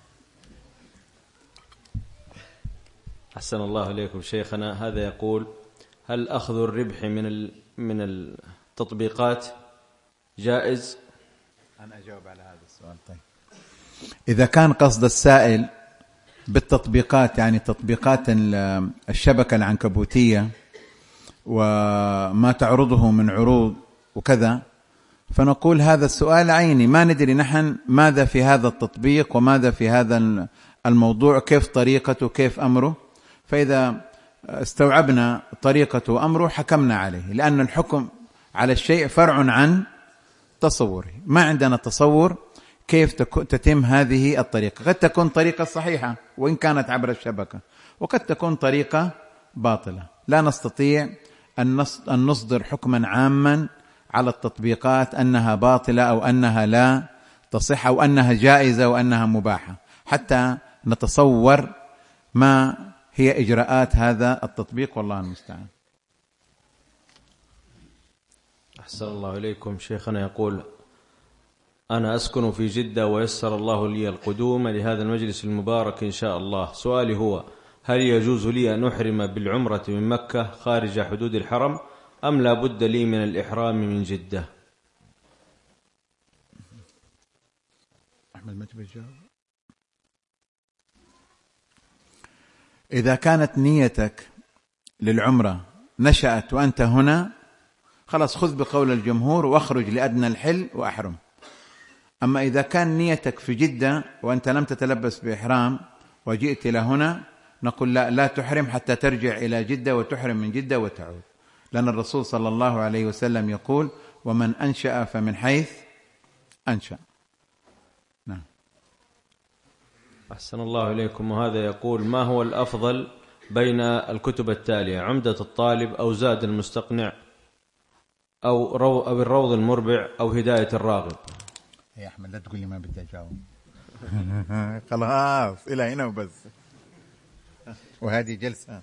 أحسن الله إليكم شيخنا. هذا يقول: هل أخذ الربح من من التطبيقات جائز؟ أنا أجاوب على هذا السؤال. طيب، إذا كان قصد السائل بالتطبيقات يعني تطبيقات الشبكة العنكبوتية وما تعرضه من عروض وكذا، فنقول هذا السؤال عيني، ما ندري نحن ماذا في هذا التطبيق وماذا في هذا الموضوع، كيف طريقته كيف أمره. فإذا استوعبنا طريقته وأمره حكمنا عليه، لأن الحكم على الشيء فرع عن تصوره. ما عندنا تصور كيف تتم هذه الطريقة. قد تكون طريقة صحيحة وإن كانت عبر الشبكة، وقد تكون طريقة باطلة. لا نستطيع أن نصدر حكما عاما على التطبيقات أنها باطلة أو أنها لا تصح أو أنها جائزة وأنها مباحة، حتى نتصور ما هي إجراءات هذا التطبيق، والله المستعان. أحسن الله إليكم شيخنا. يقول: أنا أسكن في جدة ويسر الله لي القدوم لهذا المجلس المبارك إن شاء الله. سؤالي هو: هل يجوز لي أن أحرم بالعمرة من مكة خارج حدود الحرم، أم لا بد لي من الإحرام من جدة؟ أحمد ما تبي تجاوب؟ إذا كانت نيتك للعمرة نشأت وأنت هنا، خلاص خذ بقول الجمهور واخرج لأدنى الحل وأحرم. أما إذا كان نيتك في جدة وأنت لم تتلبس بإحرام وجئت إلى هنا، نقول لا لا تحرم حتى ترجع إلى جدة وتحرم من جدة وتعود، لأن الرسول صلى الله عليه وسلم يقول: ومن أنشأ فمن حيث أنشأ. نعم. أحسن الله إليكم. وهذا يقول: ما هو الأفضل بين الكتب التالية: عمدة الطالب أو زاد المستقنع أو, رو أو الروض المربع أو هداية الراغب؟ يا أحمد لا تقول لي ما بدي أجاوب. خلاص إلى هنا وبس، وهذه جلسة.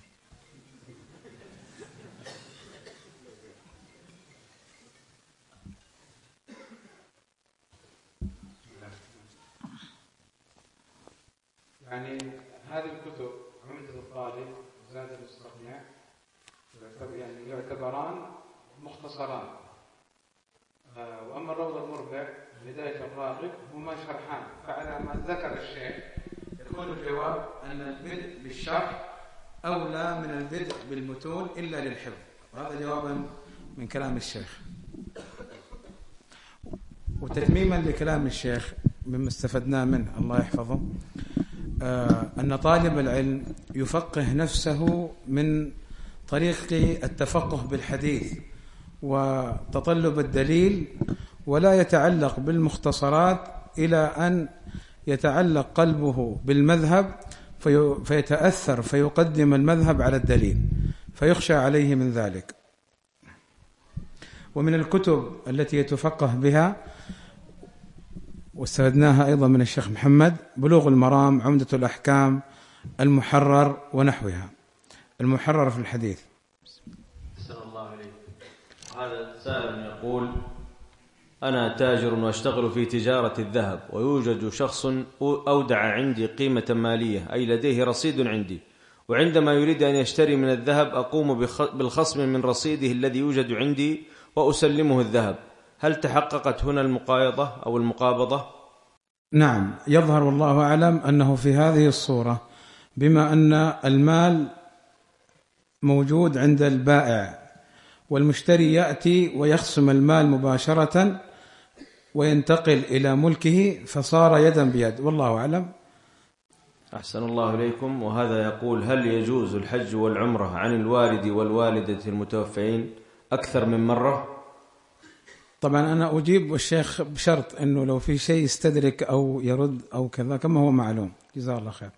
يعني هذه الكتب عمدة الطالب وزاد المستقنع يعني يعتبران مختصران، وأما الروض المربع هداية الراغب هما شرحان. فعلى ما ذكر الشيخ يكون الجواب أن البدء بالشرح أولى من البدء بالمتون إلا للحفظ، وهذا جوابا من كلام الشيخ. وتتميما لكلام الشيخ مما استفدناه منه الله يحفظه، آه أن طالب العلم يفقه نفسه من طريق التفقه بالحديث وتطلب الدليل، ولا يتعلق بالمختصرات إلى أن يتعلق قلبه بالمذهب في فيتأثر فيقدم المذهب على الدليل، فيخشى عليه من ذلك. ومن الكتب التي يتفقه بها واستفدناها أيضا من الشيخ محمد: بلوغ المرام، عمدة الأحكام، المحرر ونحوها. المحرر في الحديث. أحسن الله إليك. هذا سائل يقول: أنا تاجر وأشتغل في تجارة الذهب، ويوجد شخص أودع عندي قيمة مالية، أي لديه رصيد عندي، وعندما يريد أن يشتري من الذهب أقوم بالخصم من رصيده الذي يوجد عندي وأسلمه الذهب. هل تحققت هنا المقايضة أو المقابضة؟ نعم، يظهر والله أعلم أنه في هذه الصورة، بما أن المال موجود عند البائع والمشتري يأتي ويخصم المال مباشرة وينتقل إلى ملكه، فصار يدا بيد، والله أعلم. أحسن الله إليكم. وهذا يقول: هل يجوز الحج والعمرة عن الوالد والوالدة المتوفين أكثر من مرة؟ طبعا أنا أجيب الشيخ بشرط أنه لو في شيء يستدرك أو يرد أو كذا كما هو معلوم. جزاه الله خير.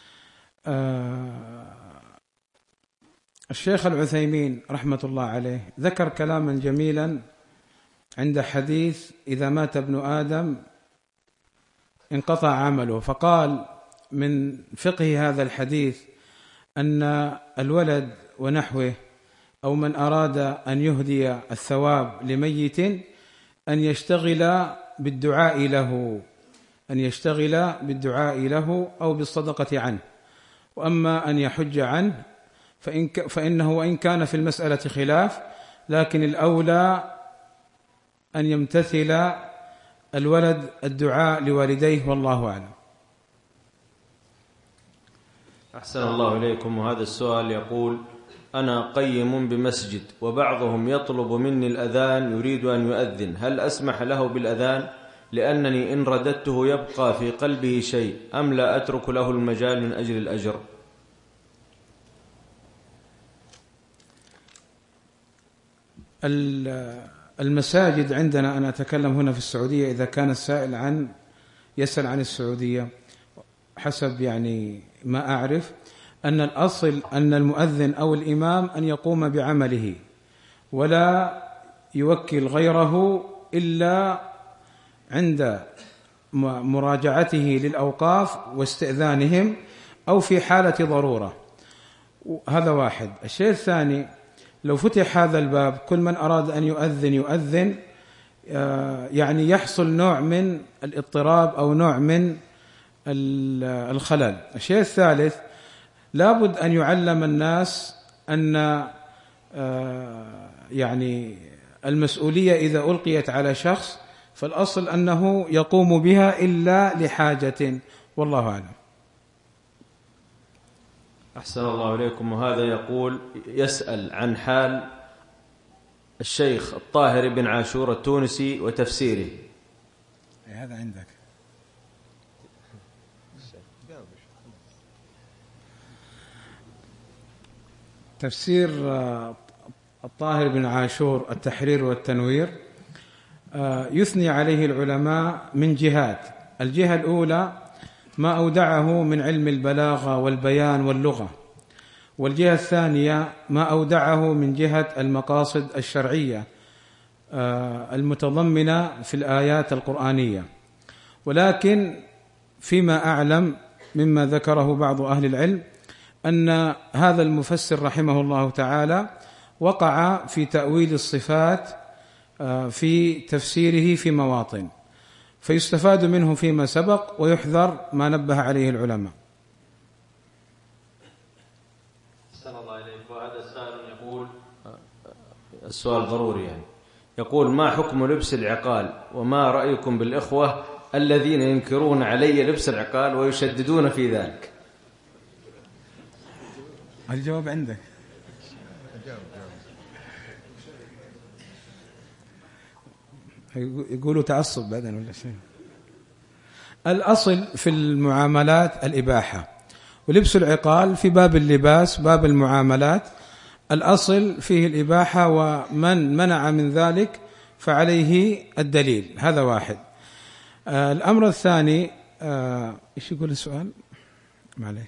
آه الشيخ العثيمين رحمة الله عليه ذكر كلاما جميلا عند حديث: إذا مات ابن آدم انقطع عمله، فقال من فقه هذا الحديث أن الولد ونحوه أو من أراد أن يهدي الثواب لميت أن يشتغل بالدعاء له أن يشتغل بالدعاء له أو بالصدقة عنه. وأما أن يحج عنه فإن فإنه وإن كان في المسألة خلاف، لكن الأولى أن يمتثل الولد الدعاء لوالديه، والله أعلم. أحسن الله إليكم. وهذا السؤال يقول: أنا قيم بمسجد وبعضهم يطلب مني الأذان يريد أن يؤذن، هل أسمح له بالأذان لأنني إن رددته يبقى في قلبه شيء، أم لا أترك له المجال من أجل الأجر؟ المساجد عندنا، أنا أتكلم هنا في السعودية، إذا كان السائل عن يسأل عن السعودية، حسب يعني ما أعرف أن الأصل أن المؤذن أو الإمام أن يقوم بعمله ولا يوكل غيره إلا عند مراجعته للأوقاف واستئذانهم أو في حالة ضرورة. هذا واحد. الشيء الثاني: لو فتح هذا الباب كل من أراد أن يؤذن يؤذن، يعني يحصل نوع من الاضطراب أو نوع من الخلل. الشيء الثالث: لابد أن يعلم الناس أن يعني المسؤولية إذا ألقيت على شخص فالأصل أنه يقوم بها إلا لحاجة، والله أعلم. أحسن الله إليكم. وهذا يقول يسأل عن حال الشيخ الطاهر بن عاشور التونسي وتفسيره. هذا عندك تفسير الطاهر بن عاشور التحرير والتنوير، يثني عليه العلماء من جهات. الجهة الأولى ما أودعه من علم البلاغة والبيان واللغة، والجهة الثانية ما أودعه من جهة المقاصد الشرعية المتضمنة في الآيات القرآنية. ولكن فيما أعلم مما ذكره بعض أهل العلم أن هذا المفسر رحمه الله تعالى وقع في تأويل الصفات في تفسيره في مواطن، فيستفاد منه فيما سبق ويحذر ما نبه عليه العلماء. أحسن الله إليك. وهذا السائل يقول السؤال ضروري يعني، يقول: ما حكم لبس العقال؟ وما رأيكم بالإخوة الذين ينكرون علي لبس العقال ويشددون في ذلك؟ الجواب عندك. يقولوا تعصب بعدين ولا شيء. الأصل في المعاملات الإباحة، ولبس العقال في باب اللباس باب المعاملات الأصل فيه الإباحة، ومن منع من ذلك فعليه الدليل. هذا واحد. آه الأمر الثاني، آه إيش يقول السؤال؟ معليش.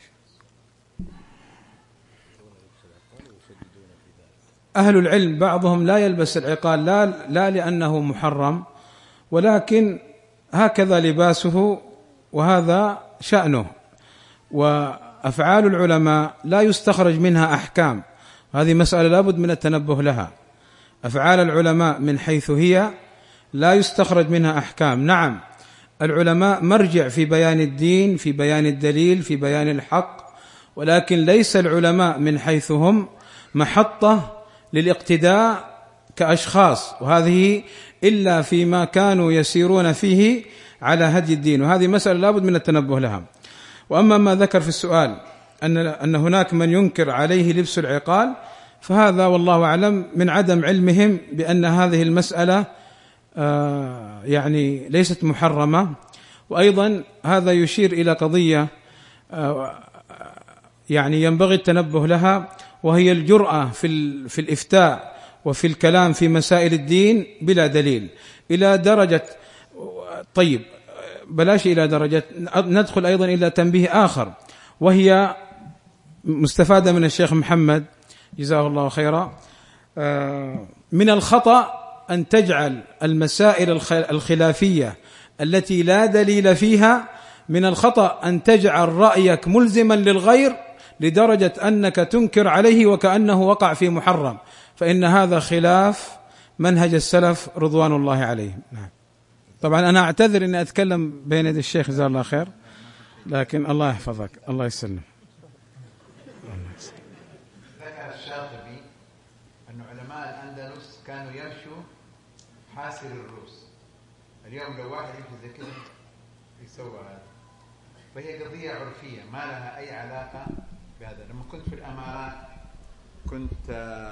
أهل العلم بعضهم لا يلبس العقال لا, لا لأنه محرم، ولكن هكذا لباسه وهذا شأنه، وأفعال العلماء لا يستخرج منها أحكام. هذه مسألة لابد من التنبه لها. أفعال العلماء من حيث هي لا يستخرج منها أحكام. نعم، العلماء مرجع في بيان الدين، في بيان الدليل، في بيان الحق، ولكن ليس العلماء من حيث هم محطة للاقتداء كأشخاص، وهذه إلا فيما كانوا يسيرون فيه على هدي الدين، وهذه مسألة لابد من التنبه لها. وأما ما ذكر في السؤال أن أن هناك من ينكر عليه لبس العقال، فهذا والله أعلم من عدم علمهم بأن هذه المسألة آه يعني ليست محرمة. وأيضا هذا يشير إلى قضية آه يعني ينبغي التنبه لها، وهي الجرأة في في الإفتاء وفي الكلام في مسائل الدين بلا دليل، إلى درجة طيب بلاش إلى درجة ندخل أيضا إلى تنبيه آخر، وهي مستفادة من الشيخ محمد جزاه الله خيرا. من الخطأ أن تجعل المسائل الخلافية التي لا دليل فيها، من الخطأ أن تجعل رأيك ملزما للغير لدرجة أنك تنكر عليه وكأنه وقع في محرم، فإن هذا خلاف منهج السلف رضوان الله عليهم. نعم. طبعا أنا أعتذر أني أتكلم بين يدي الشيخ جزاه الله خير، لكن الله يحفظك. الله يسلم. ذكر الشاطبي أن علماء الأندلس كانوا يمشوا حاسر الرؤوس. اليوم لو واحد يمشي زي كده يسوى هذا، فهي قضية عرفية ما لها أي علاقة بهذا. لما كنت في الأمارات كنت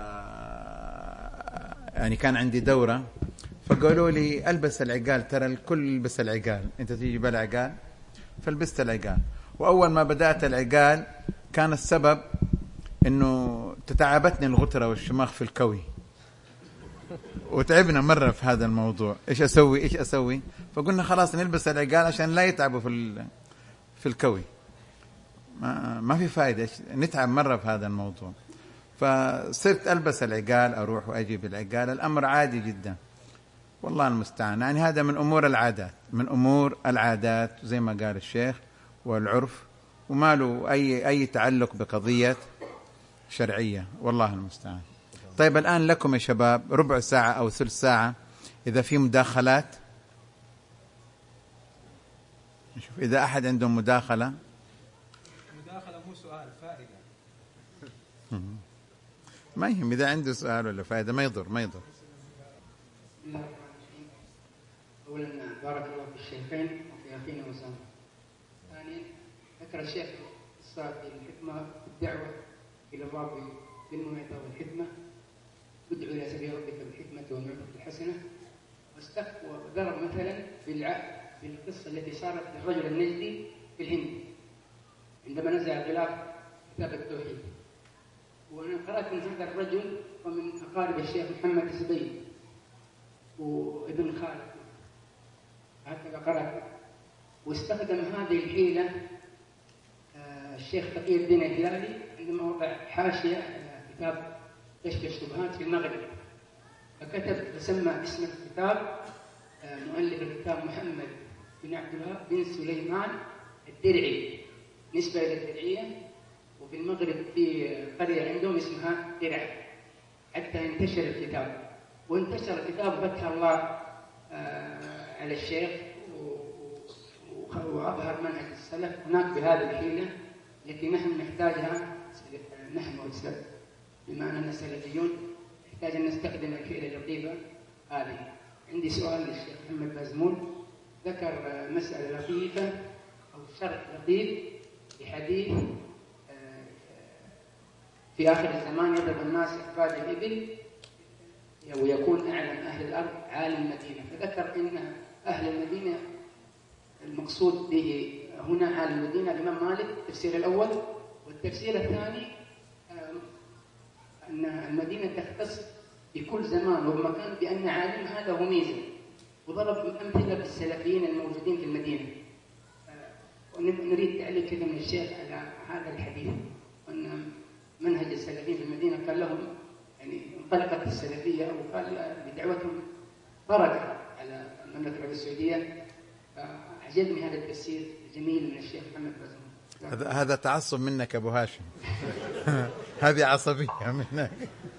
يعني كان عندي دورة، فقالوا لي ألبس العقال، ترى الكل يلبس العقال، أنت تيجي بالعقال، فلبست العقال. وأول ما بدأت العقال كان السبب إنه تتعبتني الغترة والشماخ في الكوي، وتعبنا مرة في هذا الموضوع، إيش أسوي إيش أسوي فقلنا خلاص نلبس العقال عشان لا يتعبوا في في الكوي، ما, ما في فائدة نتعب مرة في هذا الموضوع. فصرت ألبس العقال، أروح وأجي بالعقال، الأمر عادي جدا والله المستعان. يعني هذا من أمور العادات، من أمور العادات زي ما قال الشيخ والعرف، وما له أي أي تعلق بقضية شرعية والله المستعان. طيب الآن لكم يا شباب ربع ساعة أو ثلث ساعة، إذا في مداخلات نشوف إذا أحد عنده مداخلة. مداخلة مو سؤال، فائدة. ما يهم إذا عنده سؤال ولا فائدة، ما يضر ما يضر. أولا بارك الله في الشيخين وفي أخينا وسام. ثانيا ذكر الشيخ الصاد الحكمة الدعوة إلى الله بالموعظة والحكمة، ادعو إلى سبيل ربك بالحكمة والموعظة الحسنة، وضرب مثلا بالقصة التي صارت للرجل النجدي في الهند عندما نزع غلاف كتاب التوحيد. وأنا قرأت من هذا الرجل ومن أقارب الشيخ محمد الزبيدي وابن خالد، هكذا قرأت. واستخدم هذه الحيلة الشيخ تقي الدين الهلالي عندما وضع حاشية على كتاب كشف الشبهات في المغرب، فكتب فسمى اسم الكتاب مؤلف الكتاب محمد بن عبد الوهاب بن سليمان الدرعي، نسبة إلى الدرعية، وفي المغرب في قرية عندهم اسمها درع، حتى انتشر الكتاب. وانتشر الكتاب فتح الله على الشيخ وأظهر منهج السلف هناك بهذه الحيلة التي نحن نحتاجها، نحن والسلف بما أننا سلفيون نحتاج أن نستخدم الحيلة اللطيفة هذه. عندي سؤال للشيخ محمد بازمول، ذكر مسألة لطيفة أو شرح لطيف لحديث في آخر الزمان يضرب الناس أحفاد الإبل ويكون أعلم أهل الأرض عالم المدينة، فذكر أن أهل المدينة المقصود به هنا عالم المدينة الإمام مالك، التفسير الأول. والتفسير الثاني أن المدينة تختص بكل زمان ومكان بأن عالم هذا هو ميزة، وضرب أمثلة بالسلفيين الموجودين في المدينة. ونريد تعليق كذا من الشيخ على هذا الحديث، وأن منهج السلفيين في المدينة قال لهم يعني انطلقت السلفية وقال بدعوتهم بركة على المملكة العربية السعودية. عجبني هذا التفسير الجميل من الشيخ محمد بازمول. هذا هذا تعصب منك أبو هاشم. هذه عصبية منك.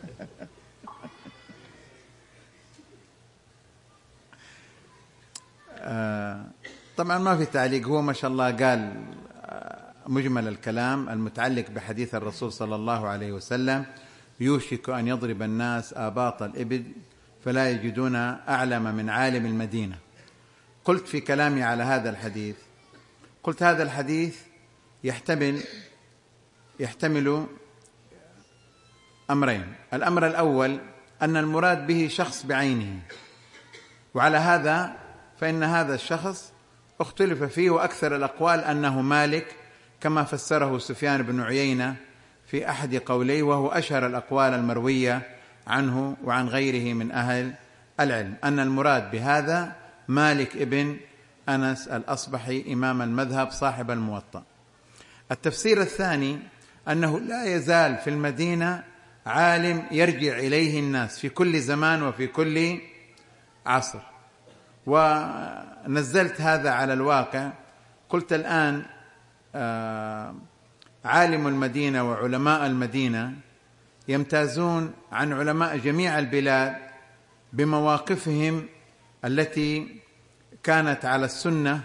آه طبعا ما في تعليق، هو ما شاء الله قال مجمل الكلام المتعلق بحديث الرسول صلى الله عليه وسلم: يوشك أن يضرب الناس آباط الإبل فلا يجدون أعلم من عالم المدينة. قلت في كلامي على هذا الحديث، قلت هذا الحديث يحتمل يحتمل أمرين. الأمر الأول أن المراد به شخص بعينه، وعلى هذا فإن هذا الشخص اختلف فيه، وأكثر الأقوال أنه مالك كما فسره سفيان بن عيينة في أحد قوليه، وهو أشهر الأقوال المروية عنه وعن غيره من أهل العلم، أن المراد بهذا مالك ابن أنس الأصبحي إمام المذهب صاحب الموطأ. التفسير الثاني أنه لا يزال في المدينة عالم يرجع إليه الناس في كل زمان وفي كل عصر. ونزلت هذا على الواقع، قلت الآن آه عالم المدينة وعلماء المدينة يمتازون عن علماء جميع البلاد بمواقفهم التي كانت على السنة،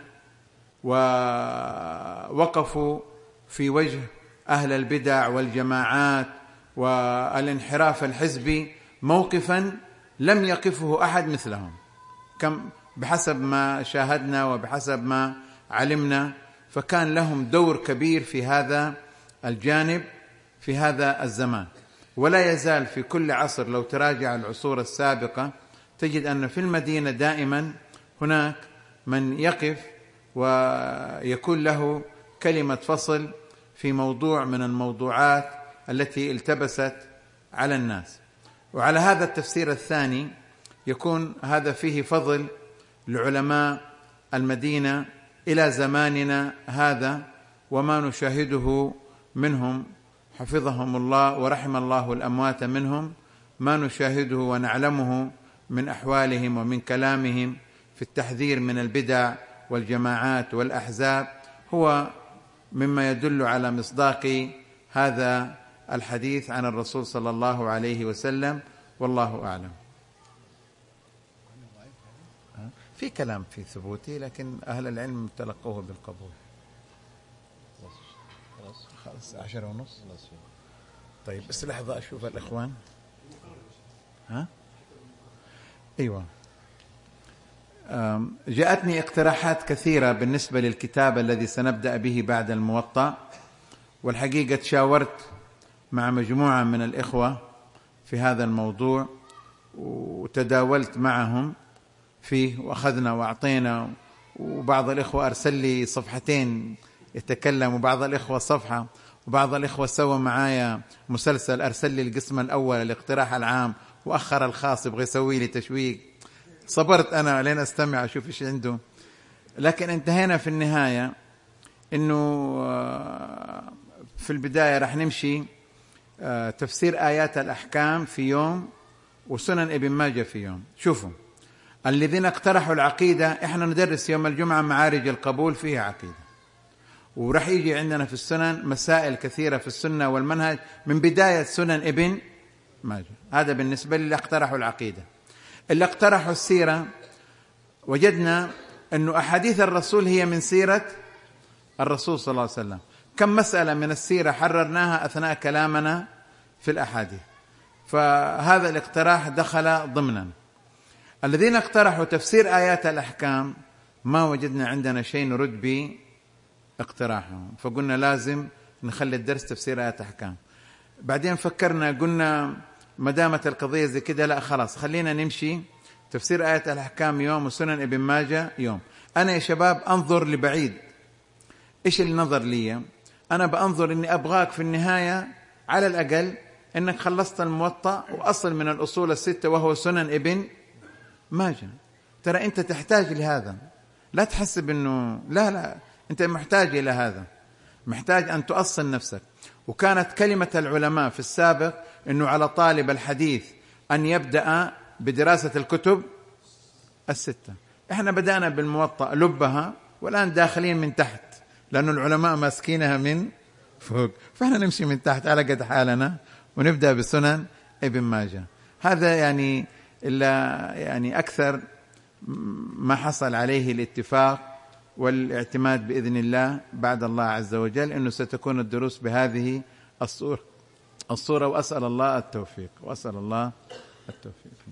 ووقفوا في وجه أهل البدع والجماعات والانحراف الحزبي موقفا لم يقفه أحد مثلهم، كم بحسب ما شاهدنا وبحسب ما علمنا. فكان لهم دور كبير في هذا الجانب في هذا الزمان، ولا يزال في كل عصر. لو تراجع العصور السابقة تجد أن في المدينة دائما هناك من يقف ويكون له كلمة فصل في موضوع من الموضوعات التي التبست على الناس. وعلى هذا التفسير الثاني يكون هذا فيه فضل لعلماء المدينة إلى زماننا هذا، وما نشاهده منهم حفظهم الله ورحم الله الأموات منهم، ما نشاهده ونعلمه من أحوالهم ومن كلامهم في التحذير من البدع والجماعات والأحزاب هو مما يدل على مصداق هذا الحديث عن الرسول صلى الله عليه وسلم، والله أعلم. في كلام في ثبوته، لكن أهل العلم تلقوه بالقبول. خلاص عشرة ونص. طيب بس لحظة أشوف الإخوان. ها؟ أيوة. جاءتني اقتراحات كثيرة بالنسبة للكتاب الذي سنبدأ به بعد الموطأ، والحقيقة تشاورت مع مجموعة من الإخوة في هذا الموضوع وتداولت معهم فيه وأخذنا وأعطينا، وبعض الإخوة أرسل لي صفحتين يتكلم، وبعض الإخوة صفحة، وبعض الإخوة سوى معايا مسلسل، أرسل لي القسم الأول الاقتراح العام وأخر الخاص يبغى يسوي لي تشويق. صبرت أنا لين أستمع أشوف إيش عنده. لكن انتهينا في النهاية إنه في البداية رح نمشي تفسير آيات الأحكام في يوم وسنن ابن ماجه في يوم. شوفوا الذين اقترحوا العقيدة، إحنا ندرس يوم الجمعة معارج القبول فيها عقيدة، ورح يجي عندنا في السنن مسائل كثيرة في السنة والمنهج من بداية سنن ابن ماجه. هذا بالنسبة للي اقترحوا العقيدة. اللي اقترحوا السيرة وجدنا أنه أحاديث الرسول هي من سيرة الرسول صلى الله عليه وسلم. كم مسألة من السيرة حررناها أثناء كلامنا في الأحاديث، فهذا الاقتراح دخل ضمنا. الذين اقترحوا تفسير آيات الأحكام ما وجدنا عندنا شيء نرد به اقتراحهم، فقلنا لازم نخلي الدرس تفسير آيات الأحكام. بعدين فكرنا قلنا ما دامت القضية زي كده لا خلاص خلينا نمشي تفسير آيات الأحكام يوم وسنن ابن ماجه يوم. أنا يا شباب أنظر لبعيد. إيش النظر لي؟ أنا بأنظر إني أبغاك في النهاية على الأقل إنك خلصت الموطأ وأصل من الأصول الستة وهو سنن ابن ماجه. ترى أنت تحتاج لهذا، لا تحسب إنه لا لا أنت محتاج إلى هذا، محتاج أن تؤصل نفسك. وكانت كلمة العلماء في السابق إنه على طالب الحديث أن يبدأ بدراسة الكتب الستة. إحنا بدأنا بالموطأ لبها والآن داخلين من تحت لأن العلماء ماسكينها من فوق، فإحنا نمشي من تحت على قد حالنا ونبدأ بسنن ابن ماجه. هذا يعني إلا يعني أكثر ما حصل عليه الاتفاق والاعتماد بإذن الله بعد الله عز وجل أنه ستكون الدروس بهذه الصورة الصورة وأسأل الله التوفيق وأسأل الله التوفيق.